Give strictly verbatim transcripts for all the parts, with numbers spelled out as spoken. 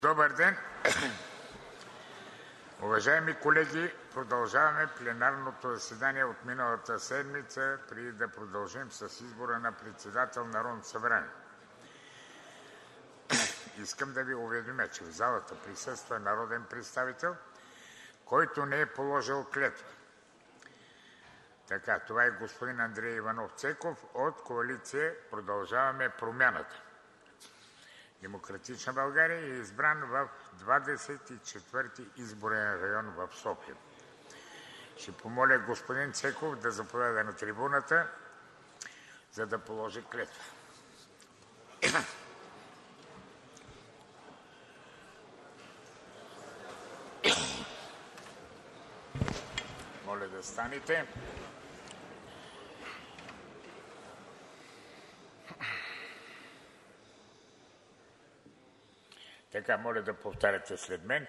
Добър ден! Уважаеми колеги, продължаваме пленарното заседание от миналата седмица, преди да продължим с избора на председател на Народното събрание. Искам да Ви уведомя, че в залата присъства народен представител, който не е положил клетва. Така, това е господин Андрей Иванов Цеков от коалиция „Продължаваме Промяната“. „Демократична България“ е избран в двадесет и четвърти изборен район в София. Ще помоля господин Цеков да заповяда на трибуната, за да положи клетва. Моля да станете. Така, моля да повтаряте след мен.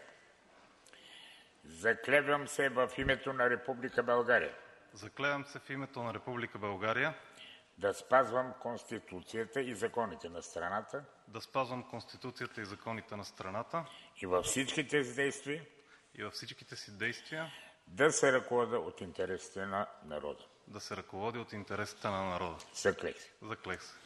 Заклевам се в името на Република България Заклевам се в името на Република България да спазвам Конституцията и законите на страната да спазвам Конституцията и законите на страната и във всичките си действия и във всичките си действия да се ръководя от интересите на народа. да се ръководя от интересите на народа. Заклех се. Заклех се.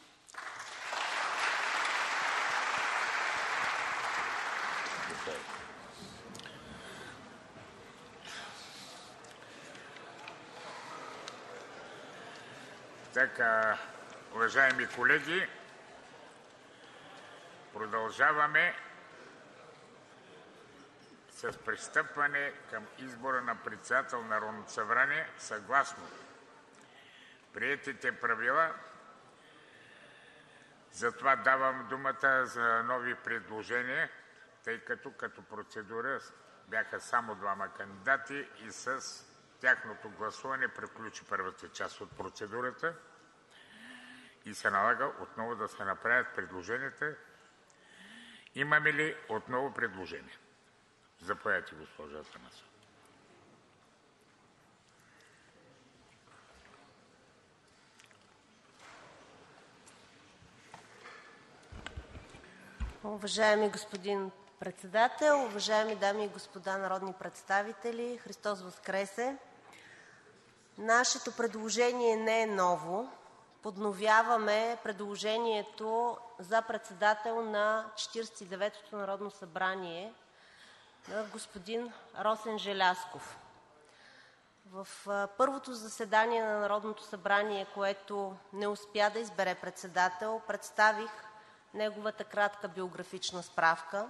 Така, уважаеми колеги, продължаваме с пристъпване към избора на председател на Народното събрание съгласно приетите правила. Затова давам думата за нови предложения, тъй като като процедура бяха само двама кандидати и с тяхното гласуване приключи първата част от процедурата и се налага отново да се направят предложенията. Имаме ли отново предложения? Заповядайте, госпожа Атанасова. Уважаеми господин Председател, уважаеми дами и господа народни представители, Христос Воскресе! Нашето предложение не е ново. Подновяваме предложението за председател на Четиридесет и деветото народно събрание на господин Росен Желязков. В първото заседание на Народното събрание, което не успя да избере председател, представих неговата кратка биографична справка.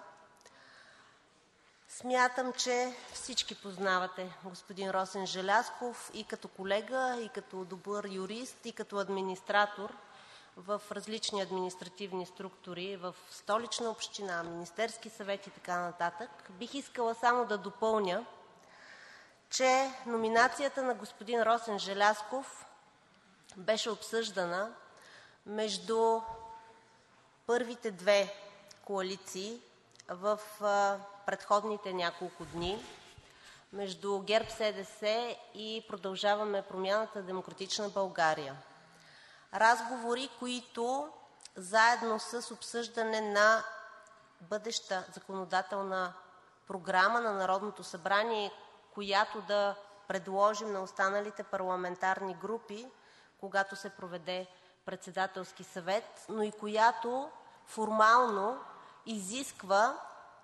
Смятам, че всички познавате господин Росен Желязков и като колега, и като добър юрист, и като администратор в различни административни структури в Столична община, Министерски съвет и така нататък. Бих искала само да допълня, че номинацията на господин Росен Желязков беше обсъждана между първите две коалиции в предходните няколко дни между ГЕРБ-СДС и „Продължаваме Промяната“ – „Демократична България“. Разговори, които заедно с обсъждане на бъдеща законодателна програма на Народното събрание, която да предложим на останалите парламентарни групи, когато се проведе Председателски съвет, но и която формално изисква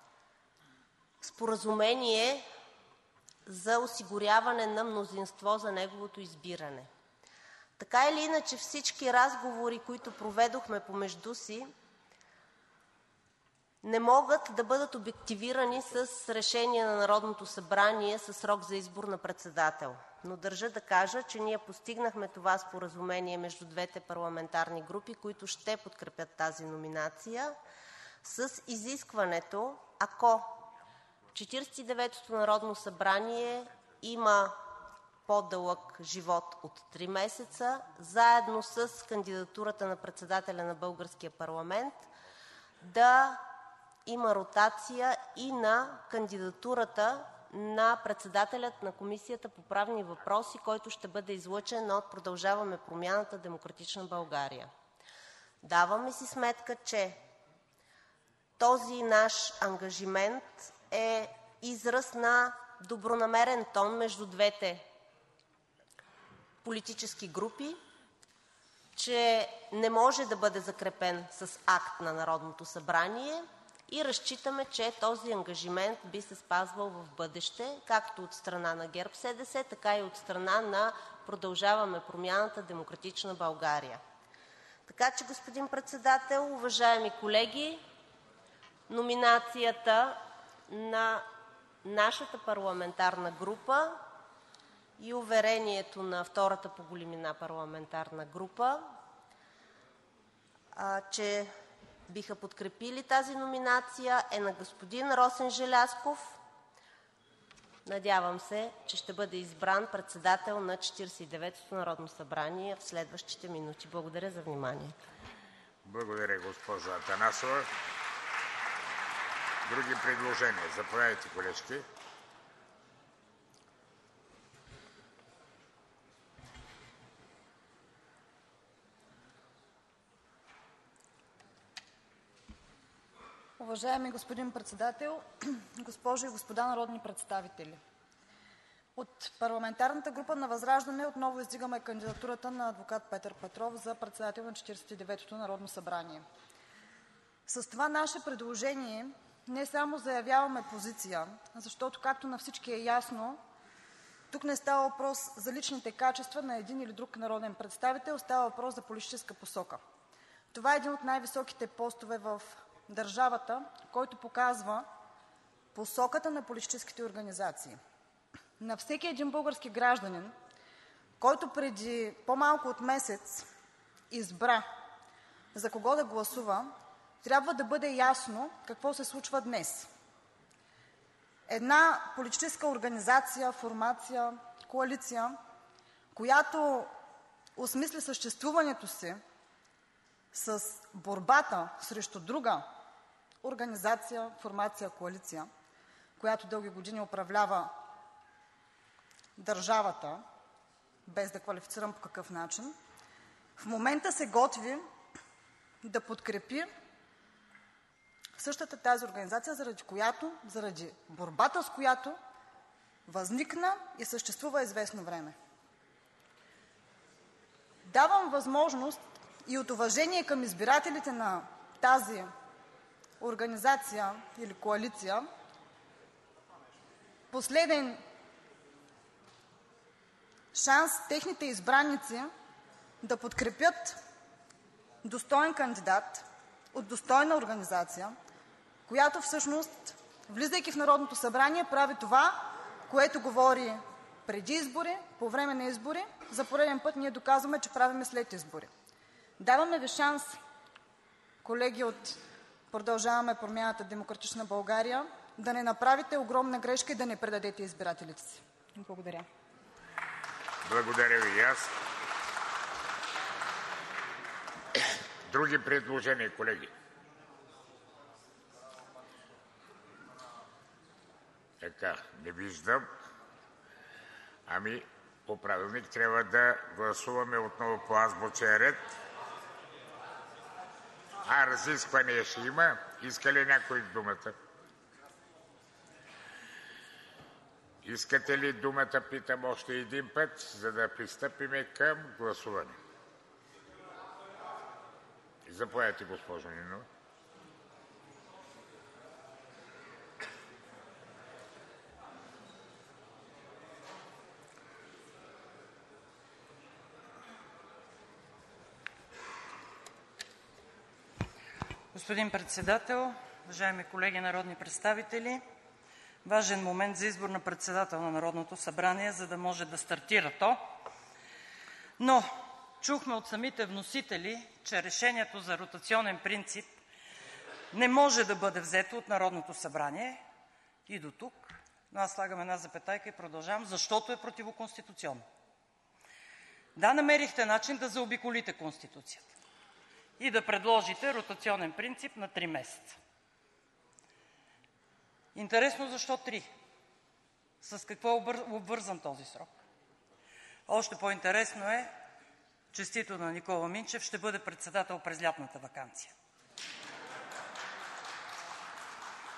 споразумение за осигуряване на мнозинство за неговото избиране. Така или иначе всички разговори, които проведохме помежду си, не могат да бъдат обективирани с решение на Народното събрание със срок за избор на председател. Но държа да кажа, че ние постигнахме това споразумение между двете парламентарни групи, които ще подкрепят тази номинация, с изискването, ако Четиридесет и деветото народно събрание има по-дълъг живот от три месеца, заедно с кандидатурата на председателя на българския парламент да има ротация и на кандидатурата на председателя на Комисията по правни въпроси, който ще бъде излъчен от „Продължаваме Промяната“ – „Демократична България“. Даваме си сметка, че този наш ангажимент е израз на добронамерен тон между двете политически групи, че не може да бъде закрепен с акт на Народното събрание и разчитаме, че този ангажимент би се спазвал в бъдеще както от страна на ГЕРБ-СДС, така и от страна на „Продължаваме Промяната – Демократична България“. Така че, господин Председател, уважаеми колеги, номинацията на нашата парламентарна група и уверението на втората по големина парламентарна група, че биха подкрепили тази номинация, е на господин Росен Желязков. Надявам се, че ще бъде избран председател на Четиридесет и деветото народно събрание в следващите минути. Благодаря за вниманието. Благодаря, госпожо Атанасова. Други предложения? Заповядайте, колежки. Уважаеми господин Председател, госпожи и господа народни представители! От парламентарната група на ВЪЗРАЖДАНЕ отново издигаме кандидатурата на адвокат Петър Петров за председател на Четиридесет и деветото народно събрание. С това наше предложение не само заявяваме позиция, защото, както на всички е ясно, тук не става въпрос за личните качества на един или друг народен представител, става въпрос за политическа посока. Това е един от най-високите постове в държавата, който показва посоката на политическите организации. На всеки един български гражданин, който преди по-малко от месец избра за кого да гласува, трябва да бъде ясно какво се случва днес. Една политическа организация, формация, коалиция, която осмисли съществуването си с борбата срещу друга организация, формация, коалиция, която дълги години управлява държавата, без да квалифицирам по какъв начин, в момента се готви да подкрепи същата тази организация, заради която, заради борбата с която възникна и съществува известно време. Давам възможност и от уважение към избирателите на тази организация или коалиция последен шанс техните избраници да подкрепят достоен кандидат от достойна организация, която всъщност, влизайки в Народното събрание, прави това, което говори преди избори, по време на избори. За пореден път ние доказваме, че правим след избори. Даваме ви шанс, колеги от „Продължаваме Промяната – Демократична България“, да не направите огромна грешка и да не предадете избирателите си. Благодаря. Благодаря ви и аз. Други предложения, колеги? Така, не виждам. Ами, по правилник трябва да гласуваме отново по азбучен ред. А, разисквания ще има. Иска ли някой думата? Искате ли думата, питам още един път, за да пристъпим към гласуване? Заповядайте, госпожо Нинова. Господин Председател, уважаеми колеги народни представители! Важен момент за избор на председател на Народното събрание, за да може да стартира то. Но чухме от самите вносители, че решението за ротационен принцип не може да бъде взето от Народното събрание и дотук, но аз слагам една запетайка и продължавам, защото е противоконституционно. Да, намерихте начин да заобиколите Конституцията и да предложите ротационен принцип на три месеца. Интересно защо три? С какво е обвързан този срок? Още по-интересно е, честито на Никола Минчев, ще бъде председател през лятната ваканция.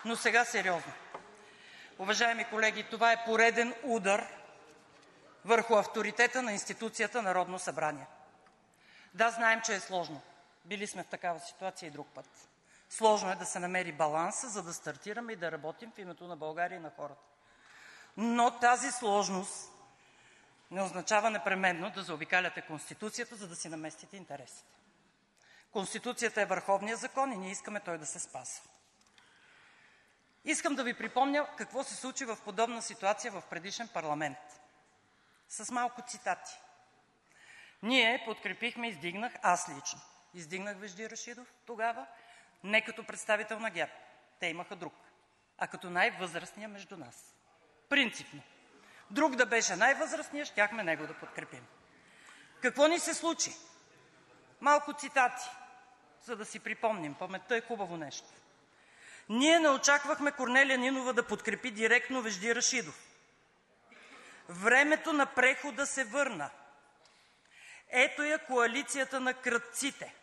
Но сега сериозно. Уважаеми колеги, това е пореден удар върху авторитета на институцията Народно събрание. Да, знаем, че е сложно. Били сме в такава ситуация и друг път. Сложно е да се намери баланса, за да стартираме и да работим в името на България и на хората. Но тази сложност не означава непременно да заобикаляте Конституцията, за да си наместите интересите. Конституцията е върховният закон и ние искаме той да се спазва. Искам да Ви припомня какво се случи в подобна ситуация в предишен парламент. С малко цитати. Ние подкрепихме, издигнах, аз лично, издигнах Вежди Рашидов тогава, не като представител на ГЕРБ, те имаха друг, а като най-възрастния между нас. Принципно. Друг да беше най-възрастния, щяхме него да подкрепим. Какво ни се случи? Малко цитати, за да си припомним. Паметта е хубаво нещо. Ние не очаквахме Корнелия Нинова да подкрепи директно Вежди Рашидов. Времето на прехода се върна. Ето я коалицията на крадците,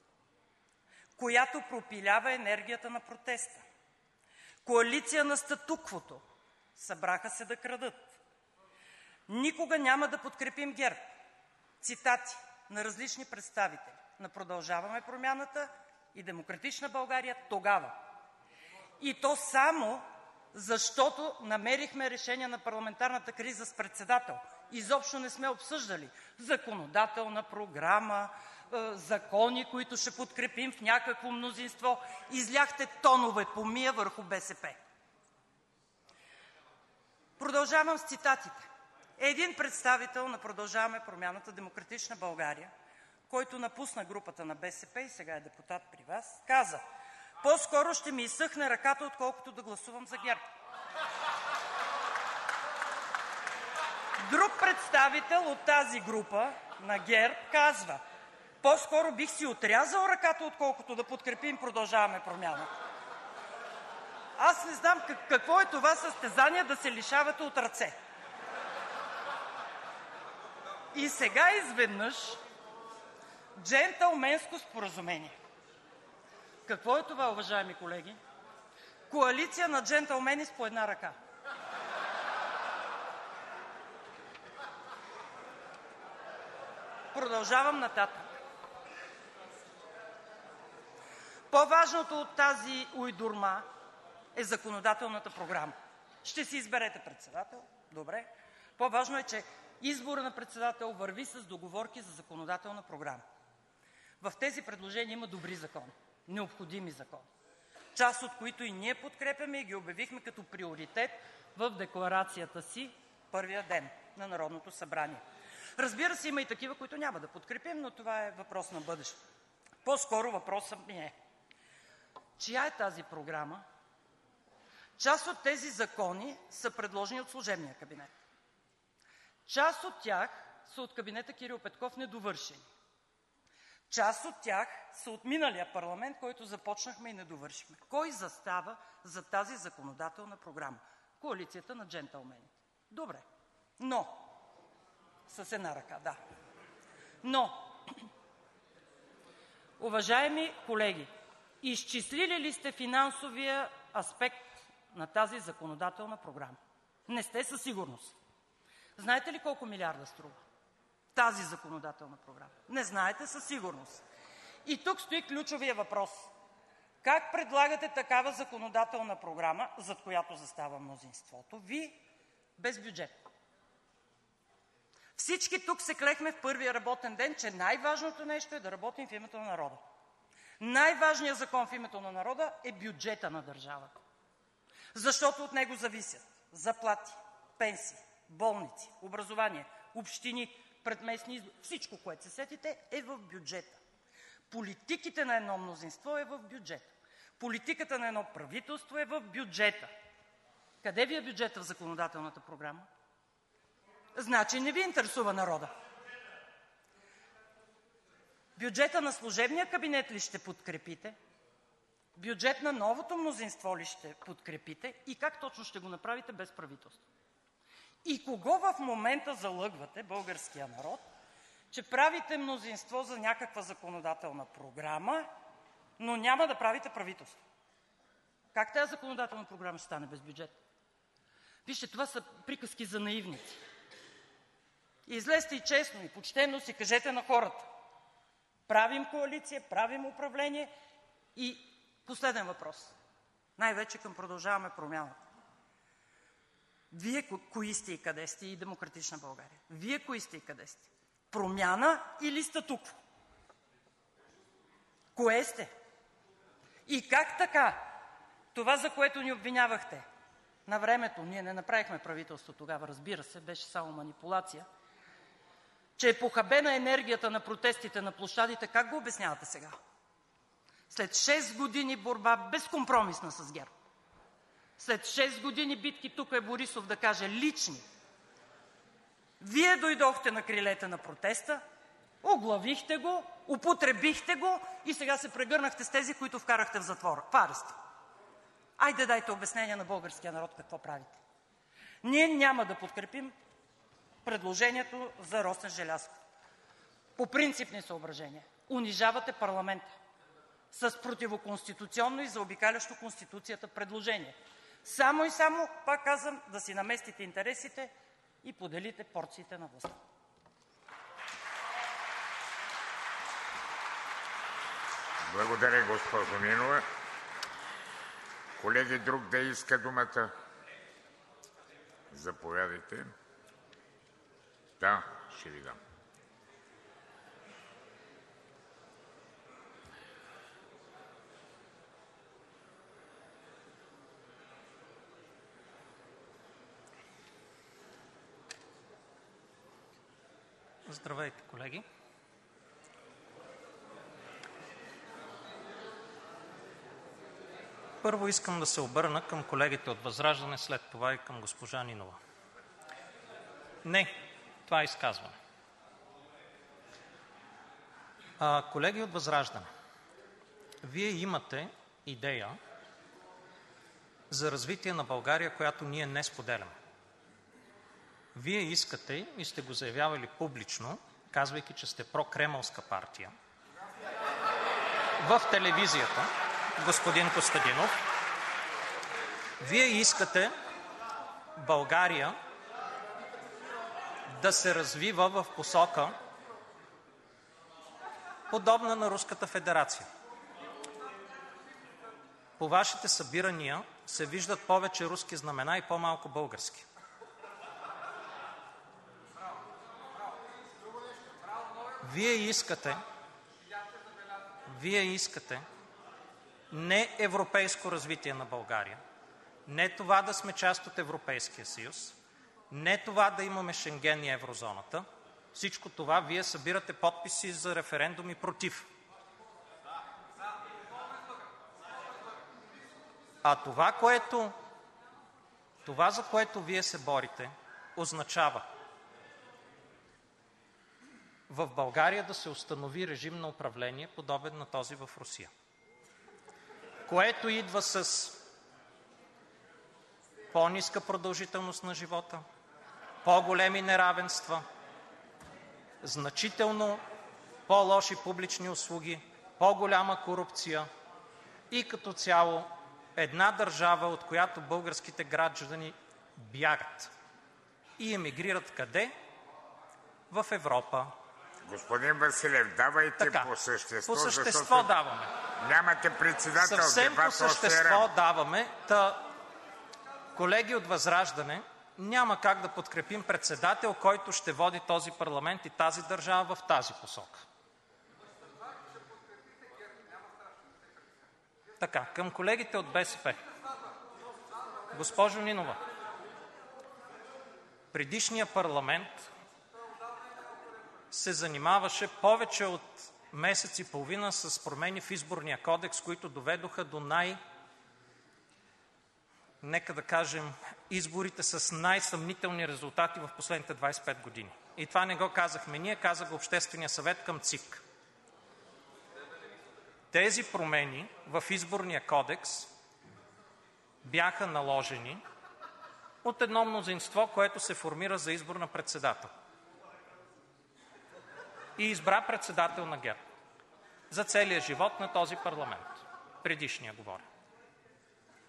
която пропилява енергията на протеста. Коалиция на статуквото. Събраха се да крадат. Никога няма да подкрепим ГЕРБ. Цитати на различни представители на „Продължаваме Промяната“ и „Демократична България“ тогава. И то само защото намерихме решение на парламентарната криза с председател. Изобщо не сме обсъждали законодателна програма, закони, които ще подкрепим в някакво мнозинство. Изляхте тонове помия върху БСП. Продължавам с цитатите. Един представител на „Продължаваме Промяната“ – „Демократична България“, който напусна групата на БСП и сега е депутат при Вас, каза: „По-скоро ще ми изсъхне ръката, отколкото да гласувам за ГЕРБ.“ Друг представител от тази група на ГЕРБ казва: „По-скоро бих си отрязал ръката, отколкото да подкрепим „Продължаваме Промяната.“ Аз не знам какво е това състезание да се лишавате от ръце. И сега изведнъж джентълменско споразумение. Какво е това, уважаеми колеги? Коалиция на джентълмени с по една ръка. Продължавам нататък. По-важното от тази уйдурма е законодателната програма. Ще си изберете председател, добре. По-важно е, че изборът на председател върви с договорки за законодателна програма. В тези предложения има добри закони, необходими закони, част от които и ние подкрепяме и ги обявихме като приоритет в декларацията си първия ден на Народното събрание. Разбира се, има и такива, които няма да подкрепим, но това е въпрос на бъдеще. По-скоро въпросът ми е: чия е тази програма? Част от тези закони са предложени от служебния кабинет. Част от тях са от кабинета Кирил Петков недовършени. Част от тях са от миналия парламент, който започнахме и не довършихме. Кой застава зад тази законодателна програма? Коалицията на джентълмените. Добре, но с една ръка, да. Но, уважаеми колеги, изчислили ли сте финансовия аспект на тази законодателна програма? Не сте със сигурност. Знаете ли колко милиарда струва тази законодателна програма? Не знаете със сигурност. И тук стои ключовия въпрос: как предлагате такава законодателна програма, зад която застава мнозинството Ви, без бюджет? Всички тук се клехме в първия работен ден, че най-важното нещо е да работим в името на народа. Най-важният закон в името на народа е бюджета на държавата, защото от него зависят заплати, пенсии, болници, образование, общини, предместни избори. Всичко, което се сетите, е в бюджета. Политиките на едно мнозинство е в бюджета. Политиката на едно правителство е в бюджета. Къде Ви е бюджета в законодателната програма? Значи не Ви интересува народа. Бюджета на служебния кабинет ли ще подкрепите? Бюджет на новото мнозинство ли ще подкрепите? И как точно ще го направите без правителство? И кого в момента залъгвате, българския народ, че правите мнозинство за някаква законодателна програма, но няма да правите правителство? Как тази законодателна програма ще стане без бюджет? Вижте, това са приказки за наивници. Излезте и честно, и почтено си кажете на хората: правим коалиция, правим управление. И последен въпрос, най-вече към „Продължаваме Промяната“. Вие кои сте и къде сте, и „Демократична България“? Вие кои сте и къде сте? Промяна или статукво? Кое сте? И как така това, за което ни обвинявахте навремето, ние не направихме правителство тогава, разбира се, беше само манипулация, че е похабена енергията на протестите на площадите, как го обяснявате сега? След шест години борба, безкомпромисна с ГЕРБ, след шест години битки, тук е Борисов да каже лични, Вие дойдохте на крилете на протеста, оглавихте го, употребихте го и сега се прегърнахте с тези, които вкарахте в затвора, в ареста. Айде, дайте обяснение на българския народ какво правите. Ние няма да подкрепим предложението за Росен Желязков по принципни съображения. Унижавате парламента с противоконституционно и заобикалящо Конституцията предложение. Само и само, пак казвам, да си наместите интересите и поделите порциите на властта. Благодаря, госпожо Нинова. Колеги, друг да иска думата? Заповядайте. Да, ще ви дам. Здравейте, колеги! Първо искам да се обърна към колегите от ВЪЗРАЖДАНЕ, след това и към госпожа Нинова. Не, това е изказване. А, колеги от ВЪЗРАЖДАНЕ, Вие имате идея за развитие на България, която ние не споделяме. Вие искате и сте го заявявали публично, казвайки, че сте прокремълска партия, в телевизията, господин Костадинов, Вие искате България да се развива в посока, подобна на Руската федерация. По Вашите събирания се виждат повече руски знамена и по-малко български. Вие искате, Вие искате не европейско развитие на България, не това да сме част от Европейския съюз, не това да имаме Шенген и еврозоната. Всичко това Вие събирате подписи за референдуми против. А това, което, това, за което Вие се борите, означава в България да се установи режим на управление, подобен на този в Русия, което идва с по-ниска продължителност на живота, по-големи неравенства, значително по-лоши публични услуги, по-голяма корупция и като цяло една държава, от която българските граждани бягат и емигрират къде? В Европа. Господин Василев, давайте така, по същество. По същество защото даваме. Нямате председател. Съвсем дебат по същество още даваме. Та, колеги от ВЪЗРАЖДАНЕ, няма как да подкрепим председател, който ще води този парламент и тази държава в тази посока. Така, към колегите от БСП. Госпожо Нинова, предишният парламент се занимаваше повече от месец и половина с промени в Изборния кодекс, които доведоха до най... нека да кажем, изборите с най-съмнителни резултати в последните двадесет и пет години. И това не го казахме ние, каза го Обществения съвет към ЦИК. Тези промени в Изборния кодекс бяха наложени от едно мнозинство, което се формира за избор на председател. И избра председател на ГЕРБ за целия живот на този парламент. Предишния говоря.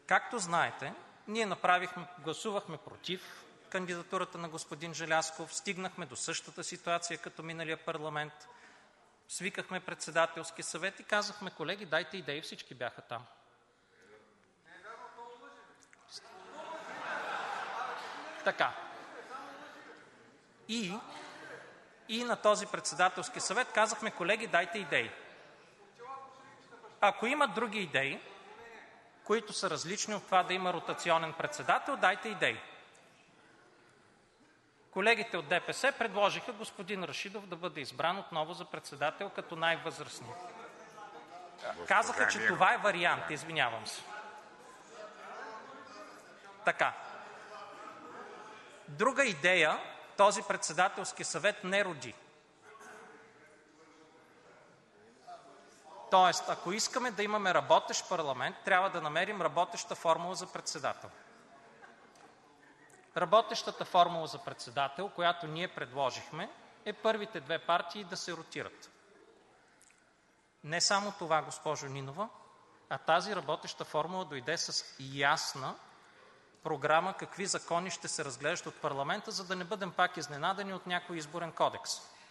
Както знаете, ние направихме, гласувахме против кандидатурата на господин Желязков, стигнахме до същата ситуация като миналия парламент, свикахме председателски съвет и казахме: колеги, дайте идеи, всички бяха там. Така. И, и на този председателски съвет казахме: колеги, дайте идеи. Ако има други идеи, които са различни от това да има ротационен председател, дайте идеи. Колегите от ДПС предложиха господин Рашидов да бъде избран отново за председател като най-възрастния. Казаха, че това е вариант, извинявам се. Така. Друга идея този председателски съвет не роди. Тоест, ако искаме да имаме работещ парламент, трябва да намерим работеща формула за председател. Работещата формула за председател, която ние предложихме, е първите две партии да се ротират. Не само това, госпожо Нинова, а тази работеща формула дойде с ясна програма какви закони ще се разглеждат от парламента, за да не бъдем пак изненадани от някой изборен кодекс.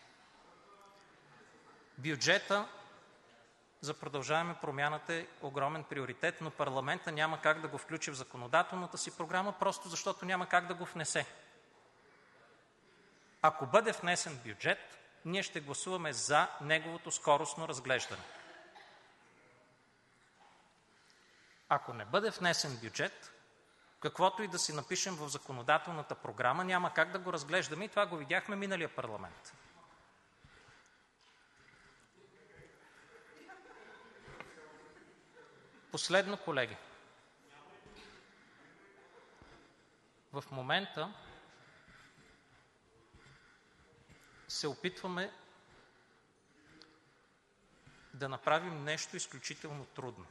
Бюджета за Продължаваме Промяната е огромен приоритет, но парламентът няма как да го включи в законодателната си програма, просто защото няма как да го внесе. Ако бъде внесен бюджет, ние ще гласуваме за неговото скоростно разглеждане. Ако не бъде внесен бюджет, каквото и да си напишем в законодателната програма, няма как да го разглеждаме и това го видяхме миналия парламент. Последно, колеги. В момента се опитваме да направим нещо изключително трудно,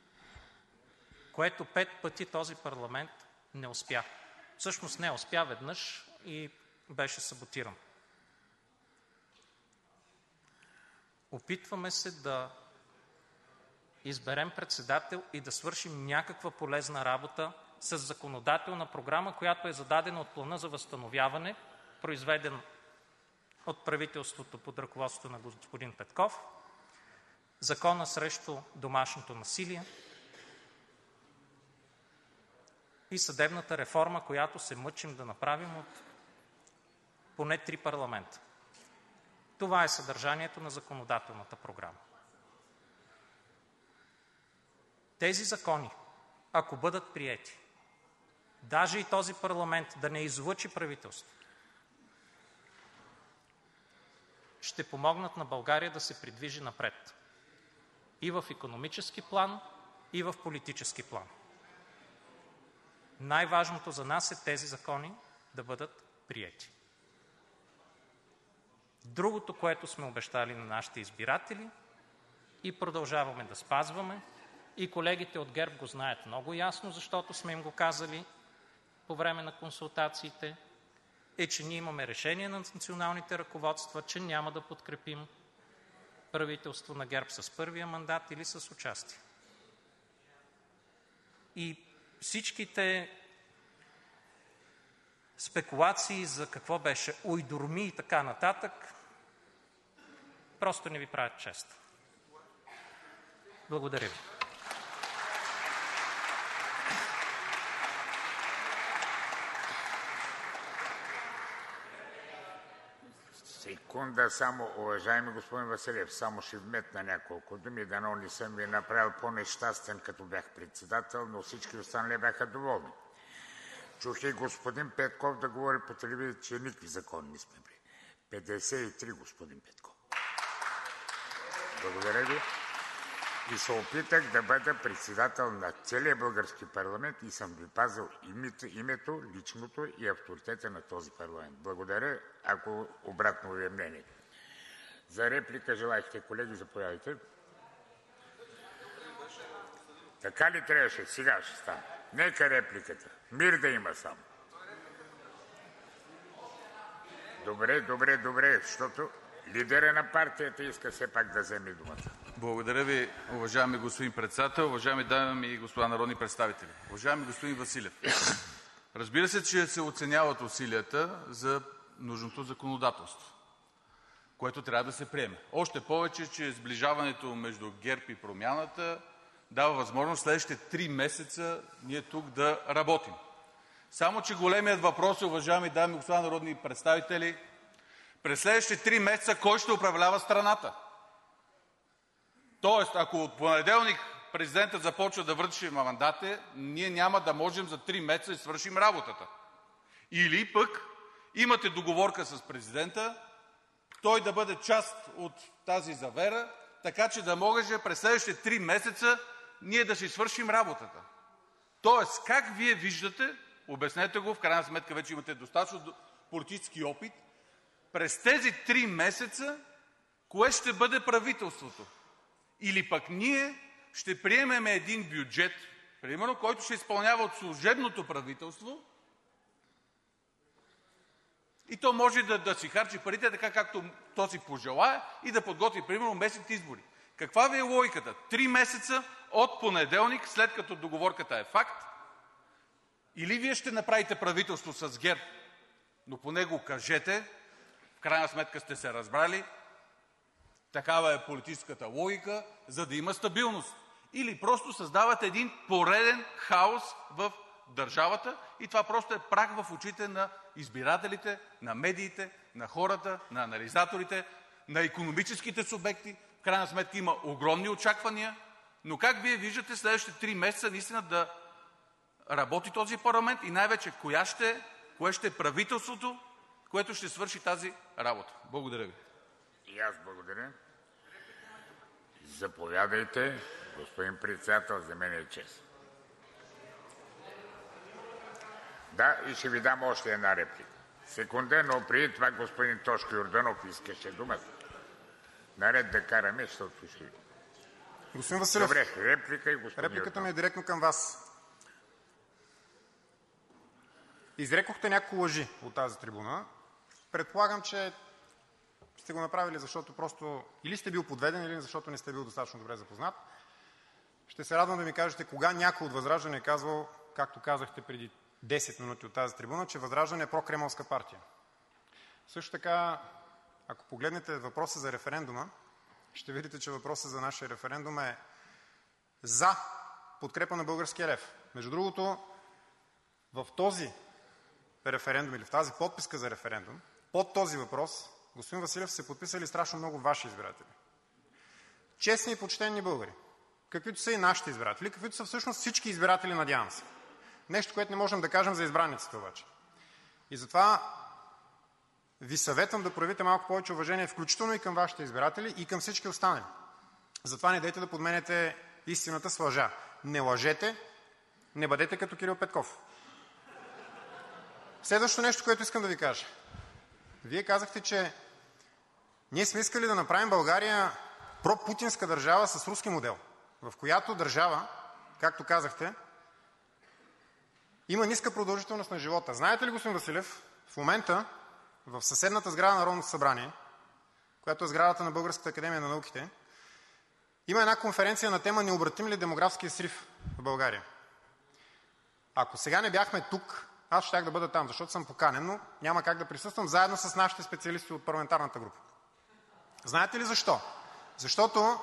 което пет пъти този парламент не успя. Всъщност не успя веднъж и беше саботиран. Опитваме се да изберем председател и да свършим някаква полезна работа със законодателна програма, която е зададена от Плана за възстановяване, произведен от правителството под ръководството на господин Петков, Закона срещу домашното насилие и съдебната реформа, която се мъчим да направим от поне три парламента. Това е съдържанието на законодателната програма. Тези закони, ако бъдат приети, даже и този парламент да не излъчи правителство, ще помогнат на България да се придвижи напред и в икономически план, и в политически план. Най-важното за нас е тези закони да бъдат приети. Другото, което сме обещали на нашите избиратели и продължаваме да спазваме, и колегите от ГЕРБ го знаят много ясно, защото сме им го казали по време на консултациите, е, че ние имаме решение на националните ръководства, че няма да подкрепим правителство на ГЕРБ с първия мандат или с участие. И всичките спекулации за какво беше уйдурми и така нататък просто не ви правят чест. Благодаря ви. Секунда само, уважаеми господин Василев, само ще вметна няколко думи, дано не съм ви направил по-нещастен, като бях председател, но всички останали бяха доволни. Чух и господин Петков да говори по телевизия, че никакви закони не сме приели. петдесет и три, господин Петков. Благодаря ви. И се опитах да бъда председател на целия български парламент и съм ви пазил името, личното и авторитета на този парламент. Благодаря, ако обратно ви е мнение. За реплика желаехте, колеги, заповядайте. Така ли трябваше? Сега ще стане. Нека репликата. Мир да има само. Добре, добре, добре, защото лидера на партията иска все пак да вземе думата. Благодаря Ви, уважаеми господин Председател. Уважаеми дами и господа народни представители! Уважаеми господин Василев, разбира се, че се оценяват усилията за нужното законодателство, което трябва да се приеме. Още повече, че сближаването между ГЕРБ и Промяната дава възможност следващите три месеца ние тук да работим. Само че големият въпрос е, уважаеми дами и господа народни представители, през следващите три месеца кой ще управлява страната? Тоест, ако от понеделник президентът започва да връчи мандати, ние няма да можем за три месеца да свършим работата. Или пък имате договорка с президента, той да бъде част от тази завера, така че да може през следващите три месеца ние да си свършим работата. Тоест, как Вие виждате, обяснете го, в крайна сметка вече имате достатъчно политически опит, през тези три месеца кое ще бъде правителството? Или пък ние ще приемем един бюджет, примерно, който ще изпълнява от служебното правителство, и то може да, да си харчи парите така, както то си пожелае, и да подготви, примерно, местните избори. Каква Ви е логиката? Три месеца от понеделник, след като договорката е факт, или Вие ще направите правителство с ГЕРБ, но поне го кажете, в крайна сметка сте се разбрали, такава е политическата логика, за да има стабилност. Или просто създавате един пореден хаос в държавата и това просто е прах в очите на избирателите, на медиите, на хората, на анализаторите, на икономическите субекти. В крайна сметка има огромни очаквания, но как Вие виждате следващите три месеца наистина да работи този парламент и най-вече коя ще, кое ще е правителството, което ще свърши тази работа? Благодаря Ви. И аз благодаря. Заповядайте, господин Председател, за мен е чест. Да, и ще ви дам още една реплика. Секунда, но преди това господин Тошко Йорданов искаше думата. Наред да караме, защото ще... Господин Василев, добре, реплика и господин репликата Йорданов. ми е директно към Вас. Изрекохте няколко лъжи от тази трибуна. Предполагам, че сте го направили, защото просто или сте бил подведен, или защото не сте бил достатъчно добре запознат. Ще се радвам да ми кажете кога някой от ВЪЗРАЖДАНЕ е казвал, както казахте преди десет минути от тази трибуна, че ВЪЗРАЖДАНЕ е прокремълска партия. Също така, ако погледнете въпроса за референдума, ще видите, че въпросът за нашия референдум е за подкрепа на българския лев. Между другото, в този референдум или в тази подписка за референдум, под този въпрос, господин Василев, са се подписали страшно много Ваши избиратели. Честни и почтени българи, каквито са и нашите избиратели, каквито са всъщност всички избиратели, надявам се. Нещо, което не можем да кажем за избраниците обаче. И затова Ви съветвам да проявите малко повече уважение, включително и към Вашите избиратели, и към всички останали. Затова не дейте да подменяте истината с лъжа. Не лъжете, не бъдете като Кирил Петков. Следващото нещо, което искам да Ви кажа. Вие казахте, че ние сме искали да направим България пропутинска държава с руски модел, в която държава, както казахте, има ниска продължителност на живота. Знаете ли, господин Василев, в момента в съседната сграда на Народното събрание, която е сградата на Българската академия на науките, има една конференция на тема „Необратим ли демографския срив в България?“ Ако сега не бяхме тук, аз щях да бъда там, защото съм поканен, но няма как да присъствам заедно с нашите специалисти от парламентарната група. Знаете ли защо? Защото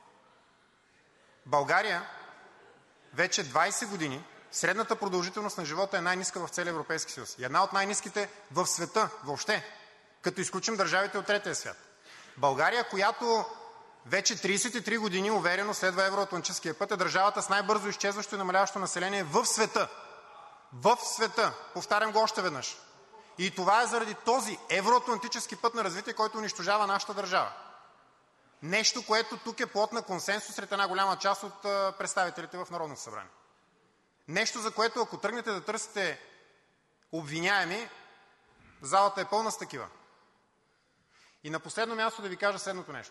България вече двайсет години средната продължителност на живота е най-ниска в целия Европейски съюз и една от най-ниските в света въобще, като изключим държавите от третия свят. България, която вече трийсет и три години уверено следва евроатлантическия път, е държавата с най-бързо изчезващо и намаляващо население в света. В света! Повтарям го още веднъж. И това е заради този евроатлантически път на развитие, който унищожава нашата държава. Нещо, което тук е плод на консенсус сред една голяма част от представителите в Народното събрание. Нещо, за което, ако тръгнете да търсите обвиняеми, залата е пълна с такива. И на последно място да Ви кажа следното нещо.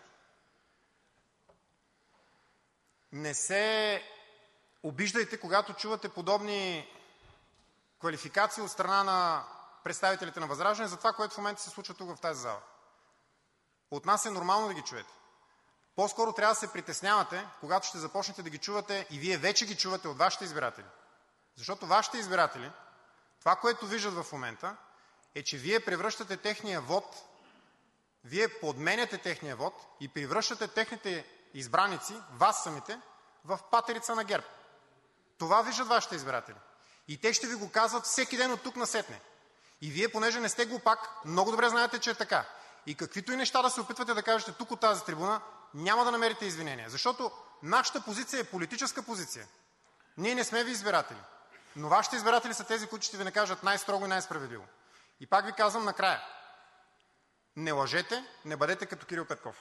Не се обиждайте, когато чувате подобни квалификации от страна на представителите на ВЪЗРАЖДАНЕ за това, което в момента се случва тук в тази зала. От нас е нормално да ги чуете. По-скоро трябва да се притеснявате, когато ще започнете да ги чувате, и Вие вече ги чувате от Вашите избиратели. Защото Вашите избиратели, това, което виждат в момента, е, че Вие превръщате техния вот, Вие подменяте техния вот и превръщате техните избраници, Вас самите, в патерица на ГЕРБ. Това виждат Вашите избиратели. И те ще Ви го казват всеки ден оттук насетне. И Вие, понеже не сте глупак, много добре знаете, че е така. И каквито и неща да се опитвате да кажете тук от тази трибуна, няма да намерите извинения. Защото нашата позиция е политическа позиция. Ние не сме Ви избиратели. Но Вашите избиратели са тези, които ще Ви накажат най-строго и най-справедливо. И пак Ви казвам накрая: не лъжете, не бъдете като Кирил Петков.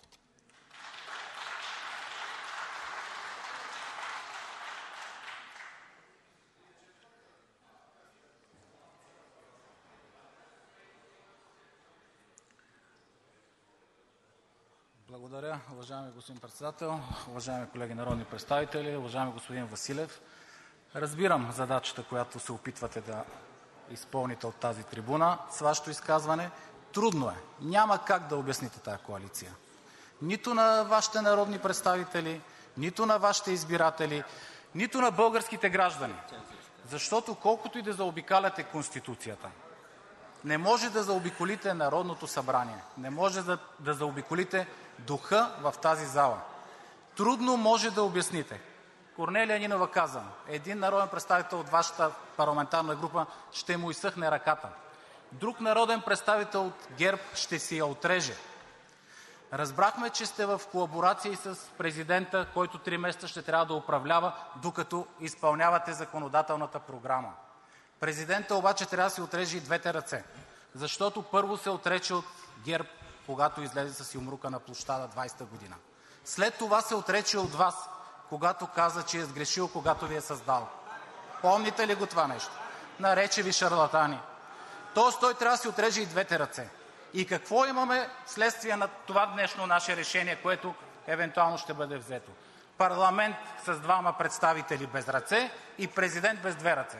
Благодаря, уважаеми господин Председател. Уважаеми колеги народни представители, уважаеми господин Василев! Разбирам задачата, която се опитвате да изпълните от тази трибуна с Вашето изказване. Трудно е, няма как да обясните тази коалиция. Нито на Вашите народни представители, нито на Вашите избиратели, нито на българските граждани. Защото колкото и да заобикаляте Конституцията, не може да заобиколите Народното събрание, не може да, да заобиколите духа в тази зала. Трудно може да обясните. Корнелия Нинова каза: един народен представител от Вашата парламентарна група ще му изсъхне ръката. Друг народен представител от ГЕРБ ще си я отреже. Разбрахме, че сте в колаборация и с президента, който три месеца ще трябва да управлява, докато изпълнявате законодателната програма. Президентът обаче трябва да си отреже и двете ръце, защото първо се отрече от ГЕРБ, когато излезе с юмрука на площада двадесета година. След това се отрече от Вас, когато каза, че е сгрешил, когато Ви е създал. Помните ли го това нещо? Нарече Ви шарлатани. Тоест той трябва да си отреже и двете ръце. И какво имаме вследствие на това днешно наше решение, което евентуално ще бъде взето? Парламент с двама представители без ръце и президент без две ръце.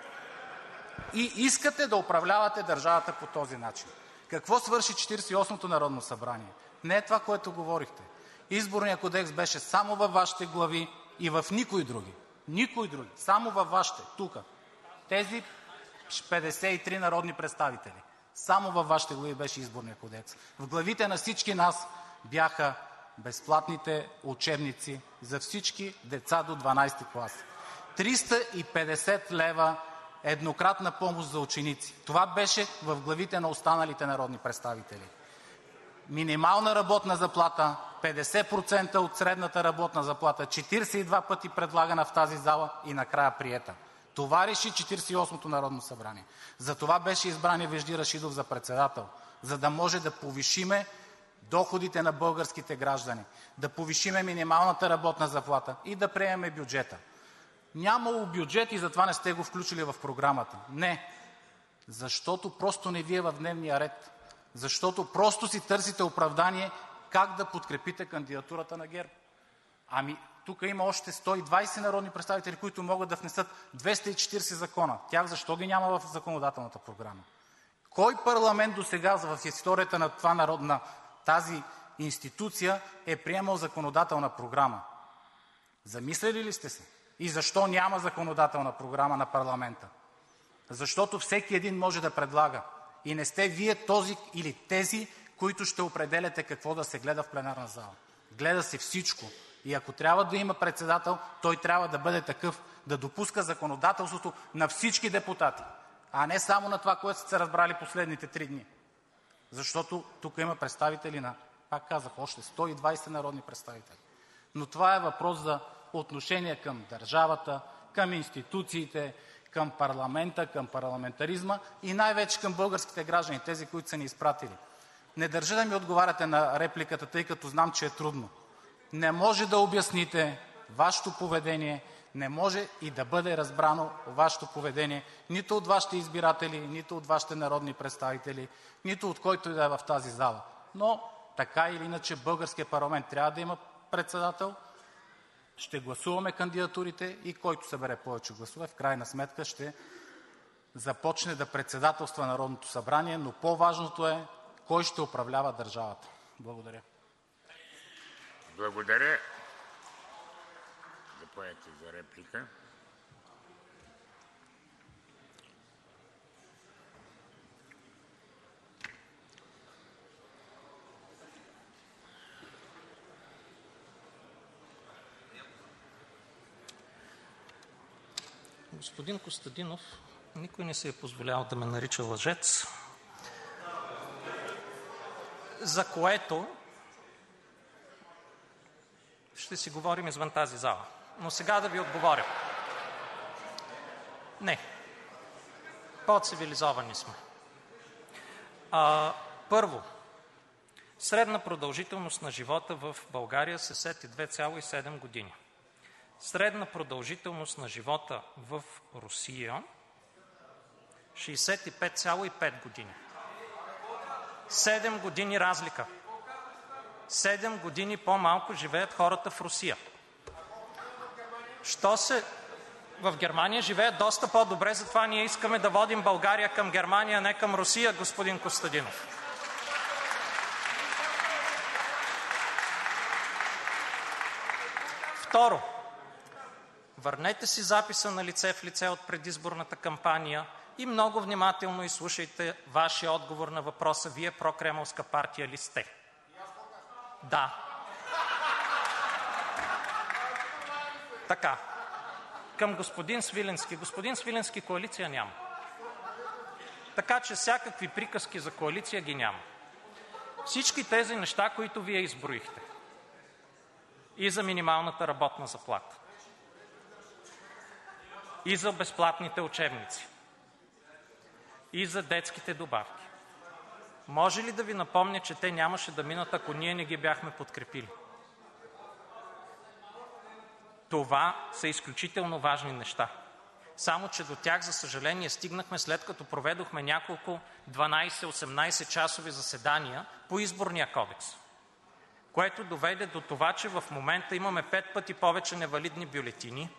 И искате да управлявате държавата по този начин. Какво свърши Четиридесет и осмото народно събрание? Не е това, което говорихте. Изборният кодекс беше само във Вашите глави и в никой други. Никой други. Само във Вашите. Тук. Тези петдесет и три народни представители. Само във Вашите глави беше Изборният кодекс. В главите на всички нас бяха безплатните учебници за всички деца до дванадесети клас. триста и петдесет лева еднократна помощ за ученици. Това беше в главите на останалите народни представители. Минимална работна заплата петдесет процента от средната работна заплата, четиридесет и два пъти предлагана в тази зала и накрая приета. Това реши Четиридесет и осмото народно събрание. Затова беше избран и Вежди Рашидов за председател, за да може да повишиме доходите на българските граждани, да повишиме минималната работна заплата и да приемем бюджета. Нямало бюджет и затова не сте го включили в програмата. Не, защото просто не Ви е в дневния ред. Защото просто си търсите оправдание как да подкрепите кандидатурата на ГЕРБ. Ами тук има още сто и двадесет народни представители, които могат да внесат двеста и четиридесет закона. Тях защо ги няма в законодателната програма? Кой парламент досега в историята на това народ, на тази институция е приемал законодателна програма? Замислили ли сте се? И защо няма законодателна програма на парламента? Защото всеки един може да предлага. И не сте Вие този или тези, които ще определяте какво да се гледа в пленарна зала. Гледа се всичко. И ако трябва да има председател, той трябва да бъде такъв, да допуска законодателството на всички депутати, а не само на това, което сте се разбрали последните три дни. Защото тук има представители на, пак казах, още сто и двадесет народни представители. Но това е въпрос за отношение към държавата, към институциите, към парламента, към парламентаризма и най-вече към българските граждани, тези, които са ни изпратили. Не държа да ми отговаряте на репликата, тъй като знам, че е трудно. Не може да обясните Вашето поведение, не може и да бъде разбрано Вашето поведение нито от Вашите избиратели, нито от Вашите народни представители, нито от който и да е в тази зала. Но така или иначе българският парламент трябва да има председател. Ще гласуваме кандидатурите и който събере повече гласове, в крайна сметка ще започне да председателства Народното събрание, но по-важното е кой ще управлява държавата. Благодаря. Благодаря. Заповядайте за реплика. Господин Костадинов, никой не си е позволявал да ме нарича лъжец, за което ще си говорим извън тази зала. Но сега да ви отговоря. Не. По-цивилизовани сме. А, първо, средна продължителност на живота в България шейсет и две цяло и седем години. Средна продължителност на живота в Русия шейсет и пет цяло и пет години. седем години разлика. седем години по-малко живеят хората в Русия. Що се... В Германия живеят доста по-добре, затова ние искаме да водим България към Германия, не към Русия, господин Костадинов. Второ, върнете си записа на лице в лице от предизборната кампания и много внимателно изслушайте вашия отговор на въпроса: вие прокремълска партия ли сте? Да. Така. Към господин Свиленски. Господин Свиленски, коалиция няма. Така че всякакви приказки за коалиция ги няма. Всички тези неща, които вие изброихте, и за минималната работна заплата, и за безплатните учебници, и за детските добавки, може ли да ви напомня, че те нямаше да минат, ако ние не ги бяхме подкрепили? Това са изключително важни неща. Само че до тях, за съжаление, стигнахме след като проведохме няколко дванайсет-осемнайсет часови заседания по Изборния кодекс, което доведе до това, че в момента имаме пет пъти повече невалидни бюлетини,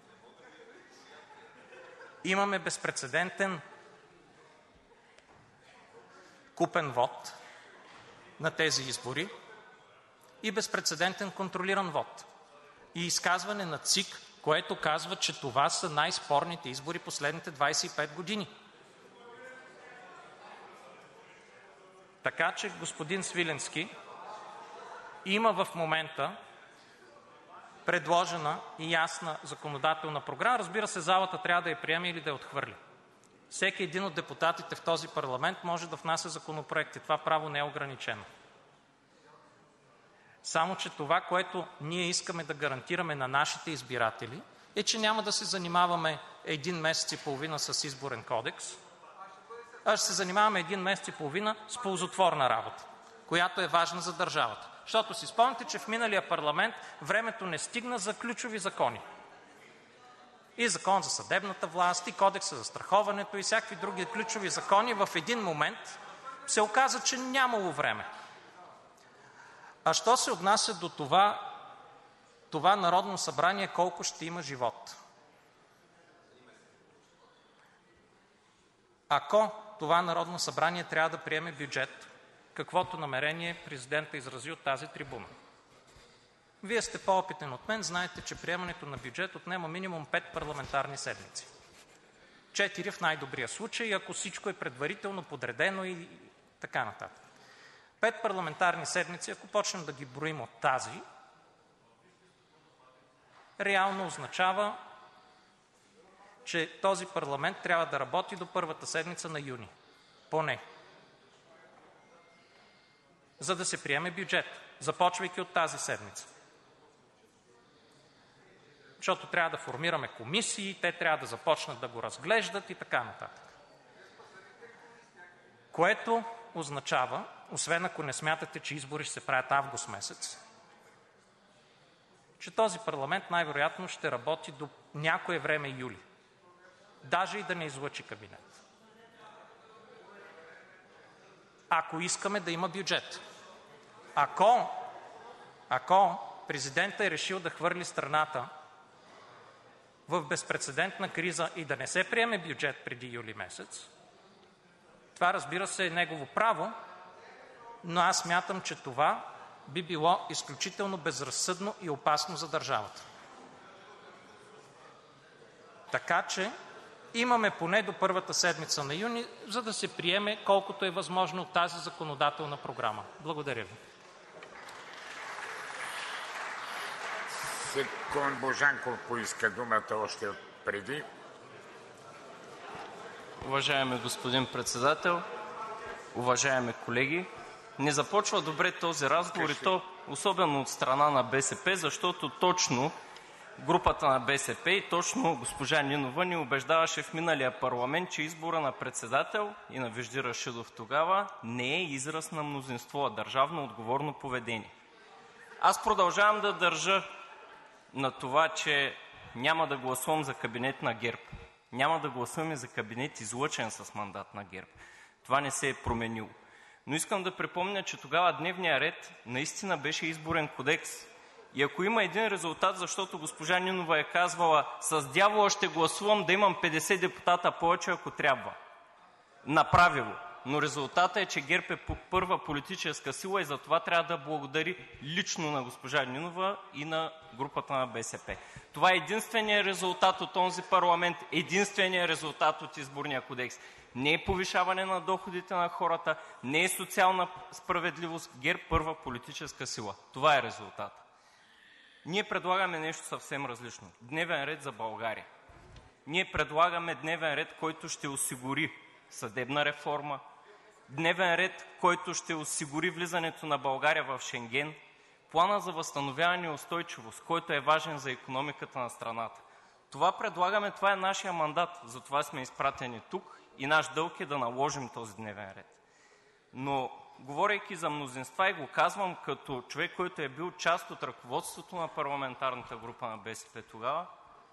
имаме безпрецедентен купен вот на тези избори и безпрецедентен контролиран вот. И изказване на ЦИК, което казва, че това са най-спорните избори последните двайсет и пет години. Така че, господин Свиленски, има в момента предложена и ясна законодателна програма. Разбира се, залата трябва да я приеме или да я отхвърли. Всеки един от депутатите в този парламент може да внася законопроекти. Това право не е ограничено. Само че това, което ние искаме да гарантираме на нашите избиратели, е, че няма да се занимаваме един месец и половина с Изборен кодекс, а ще се занимаваме един месец и половина с ползотворна работа, която е важна за държавата. Защото си спомняте, че в миналия парламент времето не стигна за ключови закони. И Закон за съдебната власт, и Кодекса за застраховането, и всякакви други ключови закони в един момент се оказа, че нямало време. А що се отнася до това, това Народно събрание колко ще има живот? Ако това Народно събрание трябва да приеме бюджет, каквото намерение президентът изрази от тази трибуна. Вие сте по-опитен от мен, знаете, че приемането на бюджет отнема минимум пет парламентарни седмици. Четири в най-добрия случай, ако всичко е предварително подредено и така нататък. Пет парламентарни седмици, ако почнем да ги броим от тази, реално означава, че този парламент трябва да работи до първата седмица на юни. Поне. За да се приеме бюджет, започвайки от тази седмица. Защото трябва да формираме комисии, те трябва да започнат да го разглеждат и така нататък. Което означава, освен ако не смятате, че избори ще се правят август месец, че този парламент най-вероятно ще работи до някое време юли. Даже и да не излъчи кабинет. Ако искаме да има бюджет. Ако, ако президентът е решил да хвърли страната в безпрецедентна криза и да не се приеме бюджет преди юли месец, това, разбира се, е негово право, но аз смятам, че това би било изключително безразсъдно и опасно за държавата. Така че имаме поне до първата седмица на юни, за да се приеме колкото е възможно тази законодателна програма. Благодаря ви. Секунд Божанков поиска думата още преди. Уважаеми господин Председател, уважаеми колеги! Не започва добре този разговор, и то особено от страна на БСП, защото точно групата на БСП и точно госпожа Нинова ни убеждаваше в миналия парламент, че избора на председател и на Вежди Рашидов тогава не е израз на мнозинство, а държавно отговорно поведение. Аз продължавам да държа на това, че няма да гласувам за кабинет на ГЕРБ. Няма да гласуваме за кабинет, излъчен с мандат на ГЕРБ. Това не се е променило. Но искам да припомня, че тогава дневният ред наистина беше изборен кодекс. И ако има един резултат, защото госпожа Нинова е казвала: с дявола ще гласувам да имам петдесет депутата повече, ако трябва. Направило. Но резултатът е, че ГЕРБ е първа политическа сила и за това трябва да благодари лично на госпожа Нинова и на групата на БСП. Това е единственият резултат от този парламент, единственият резултат от изборния кодекс. Не е повишаване на доходите на хората, не е социална справедливост. ГЕРБ първа политическа сила. Това е резултат. Ние предлагаме нещо съвсем различно. Дневен ред за България. Ние предлагаме дневен ред, който ще осигури съдебна реформа, дневен ред, който ще осигури влизането на България в Шенген, плана за възстановяване и устойчивост, който е важен за икономиката на страната. Това предлагаме, това е нашия мандат, затова сме изпратени тук и наш дълг е да наложим този дневен ред. Но говорейки за мнозинства, и го казвам като човек, който е бил част от ръководството на парламентарната група на БСП тогава,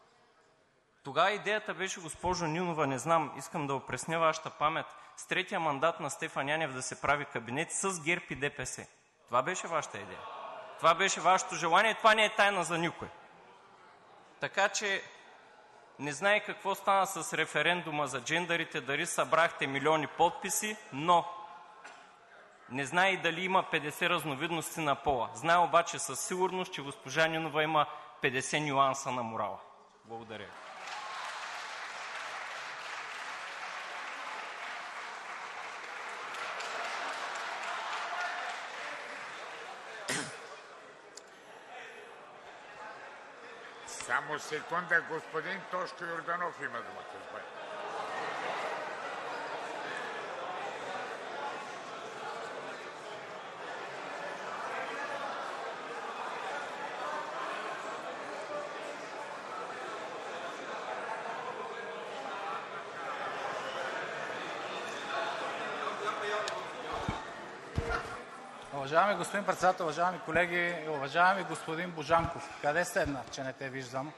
тогава идеята беше, госпожо Нинова, не знам, искам да опресня вашата памет, с третия мандат на Стефан Янев да се прави кабинет с ГЕРБ и ДПС. Това беше вашата идея. Това беше вашето желание. Това не е тайна за никой. Така че не знае какво стана с референдума за джендърите, дали събрахте милиони подписи, но не знае и дали има петдесет разновидности на пола. Знае обаче със сигурност, че госпожа Нинова има петдесет нюанса на морала. Благодаря. Само секунда, господин Тошко Йорданов има думата. Уважаеми господин Председател, уважаеми колеги, уважаеми господин Божанков! Къде седна, че не те виждам?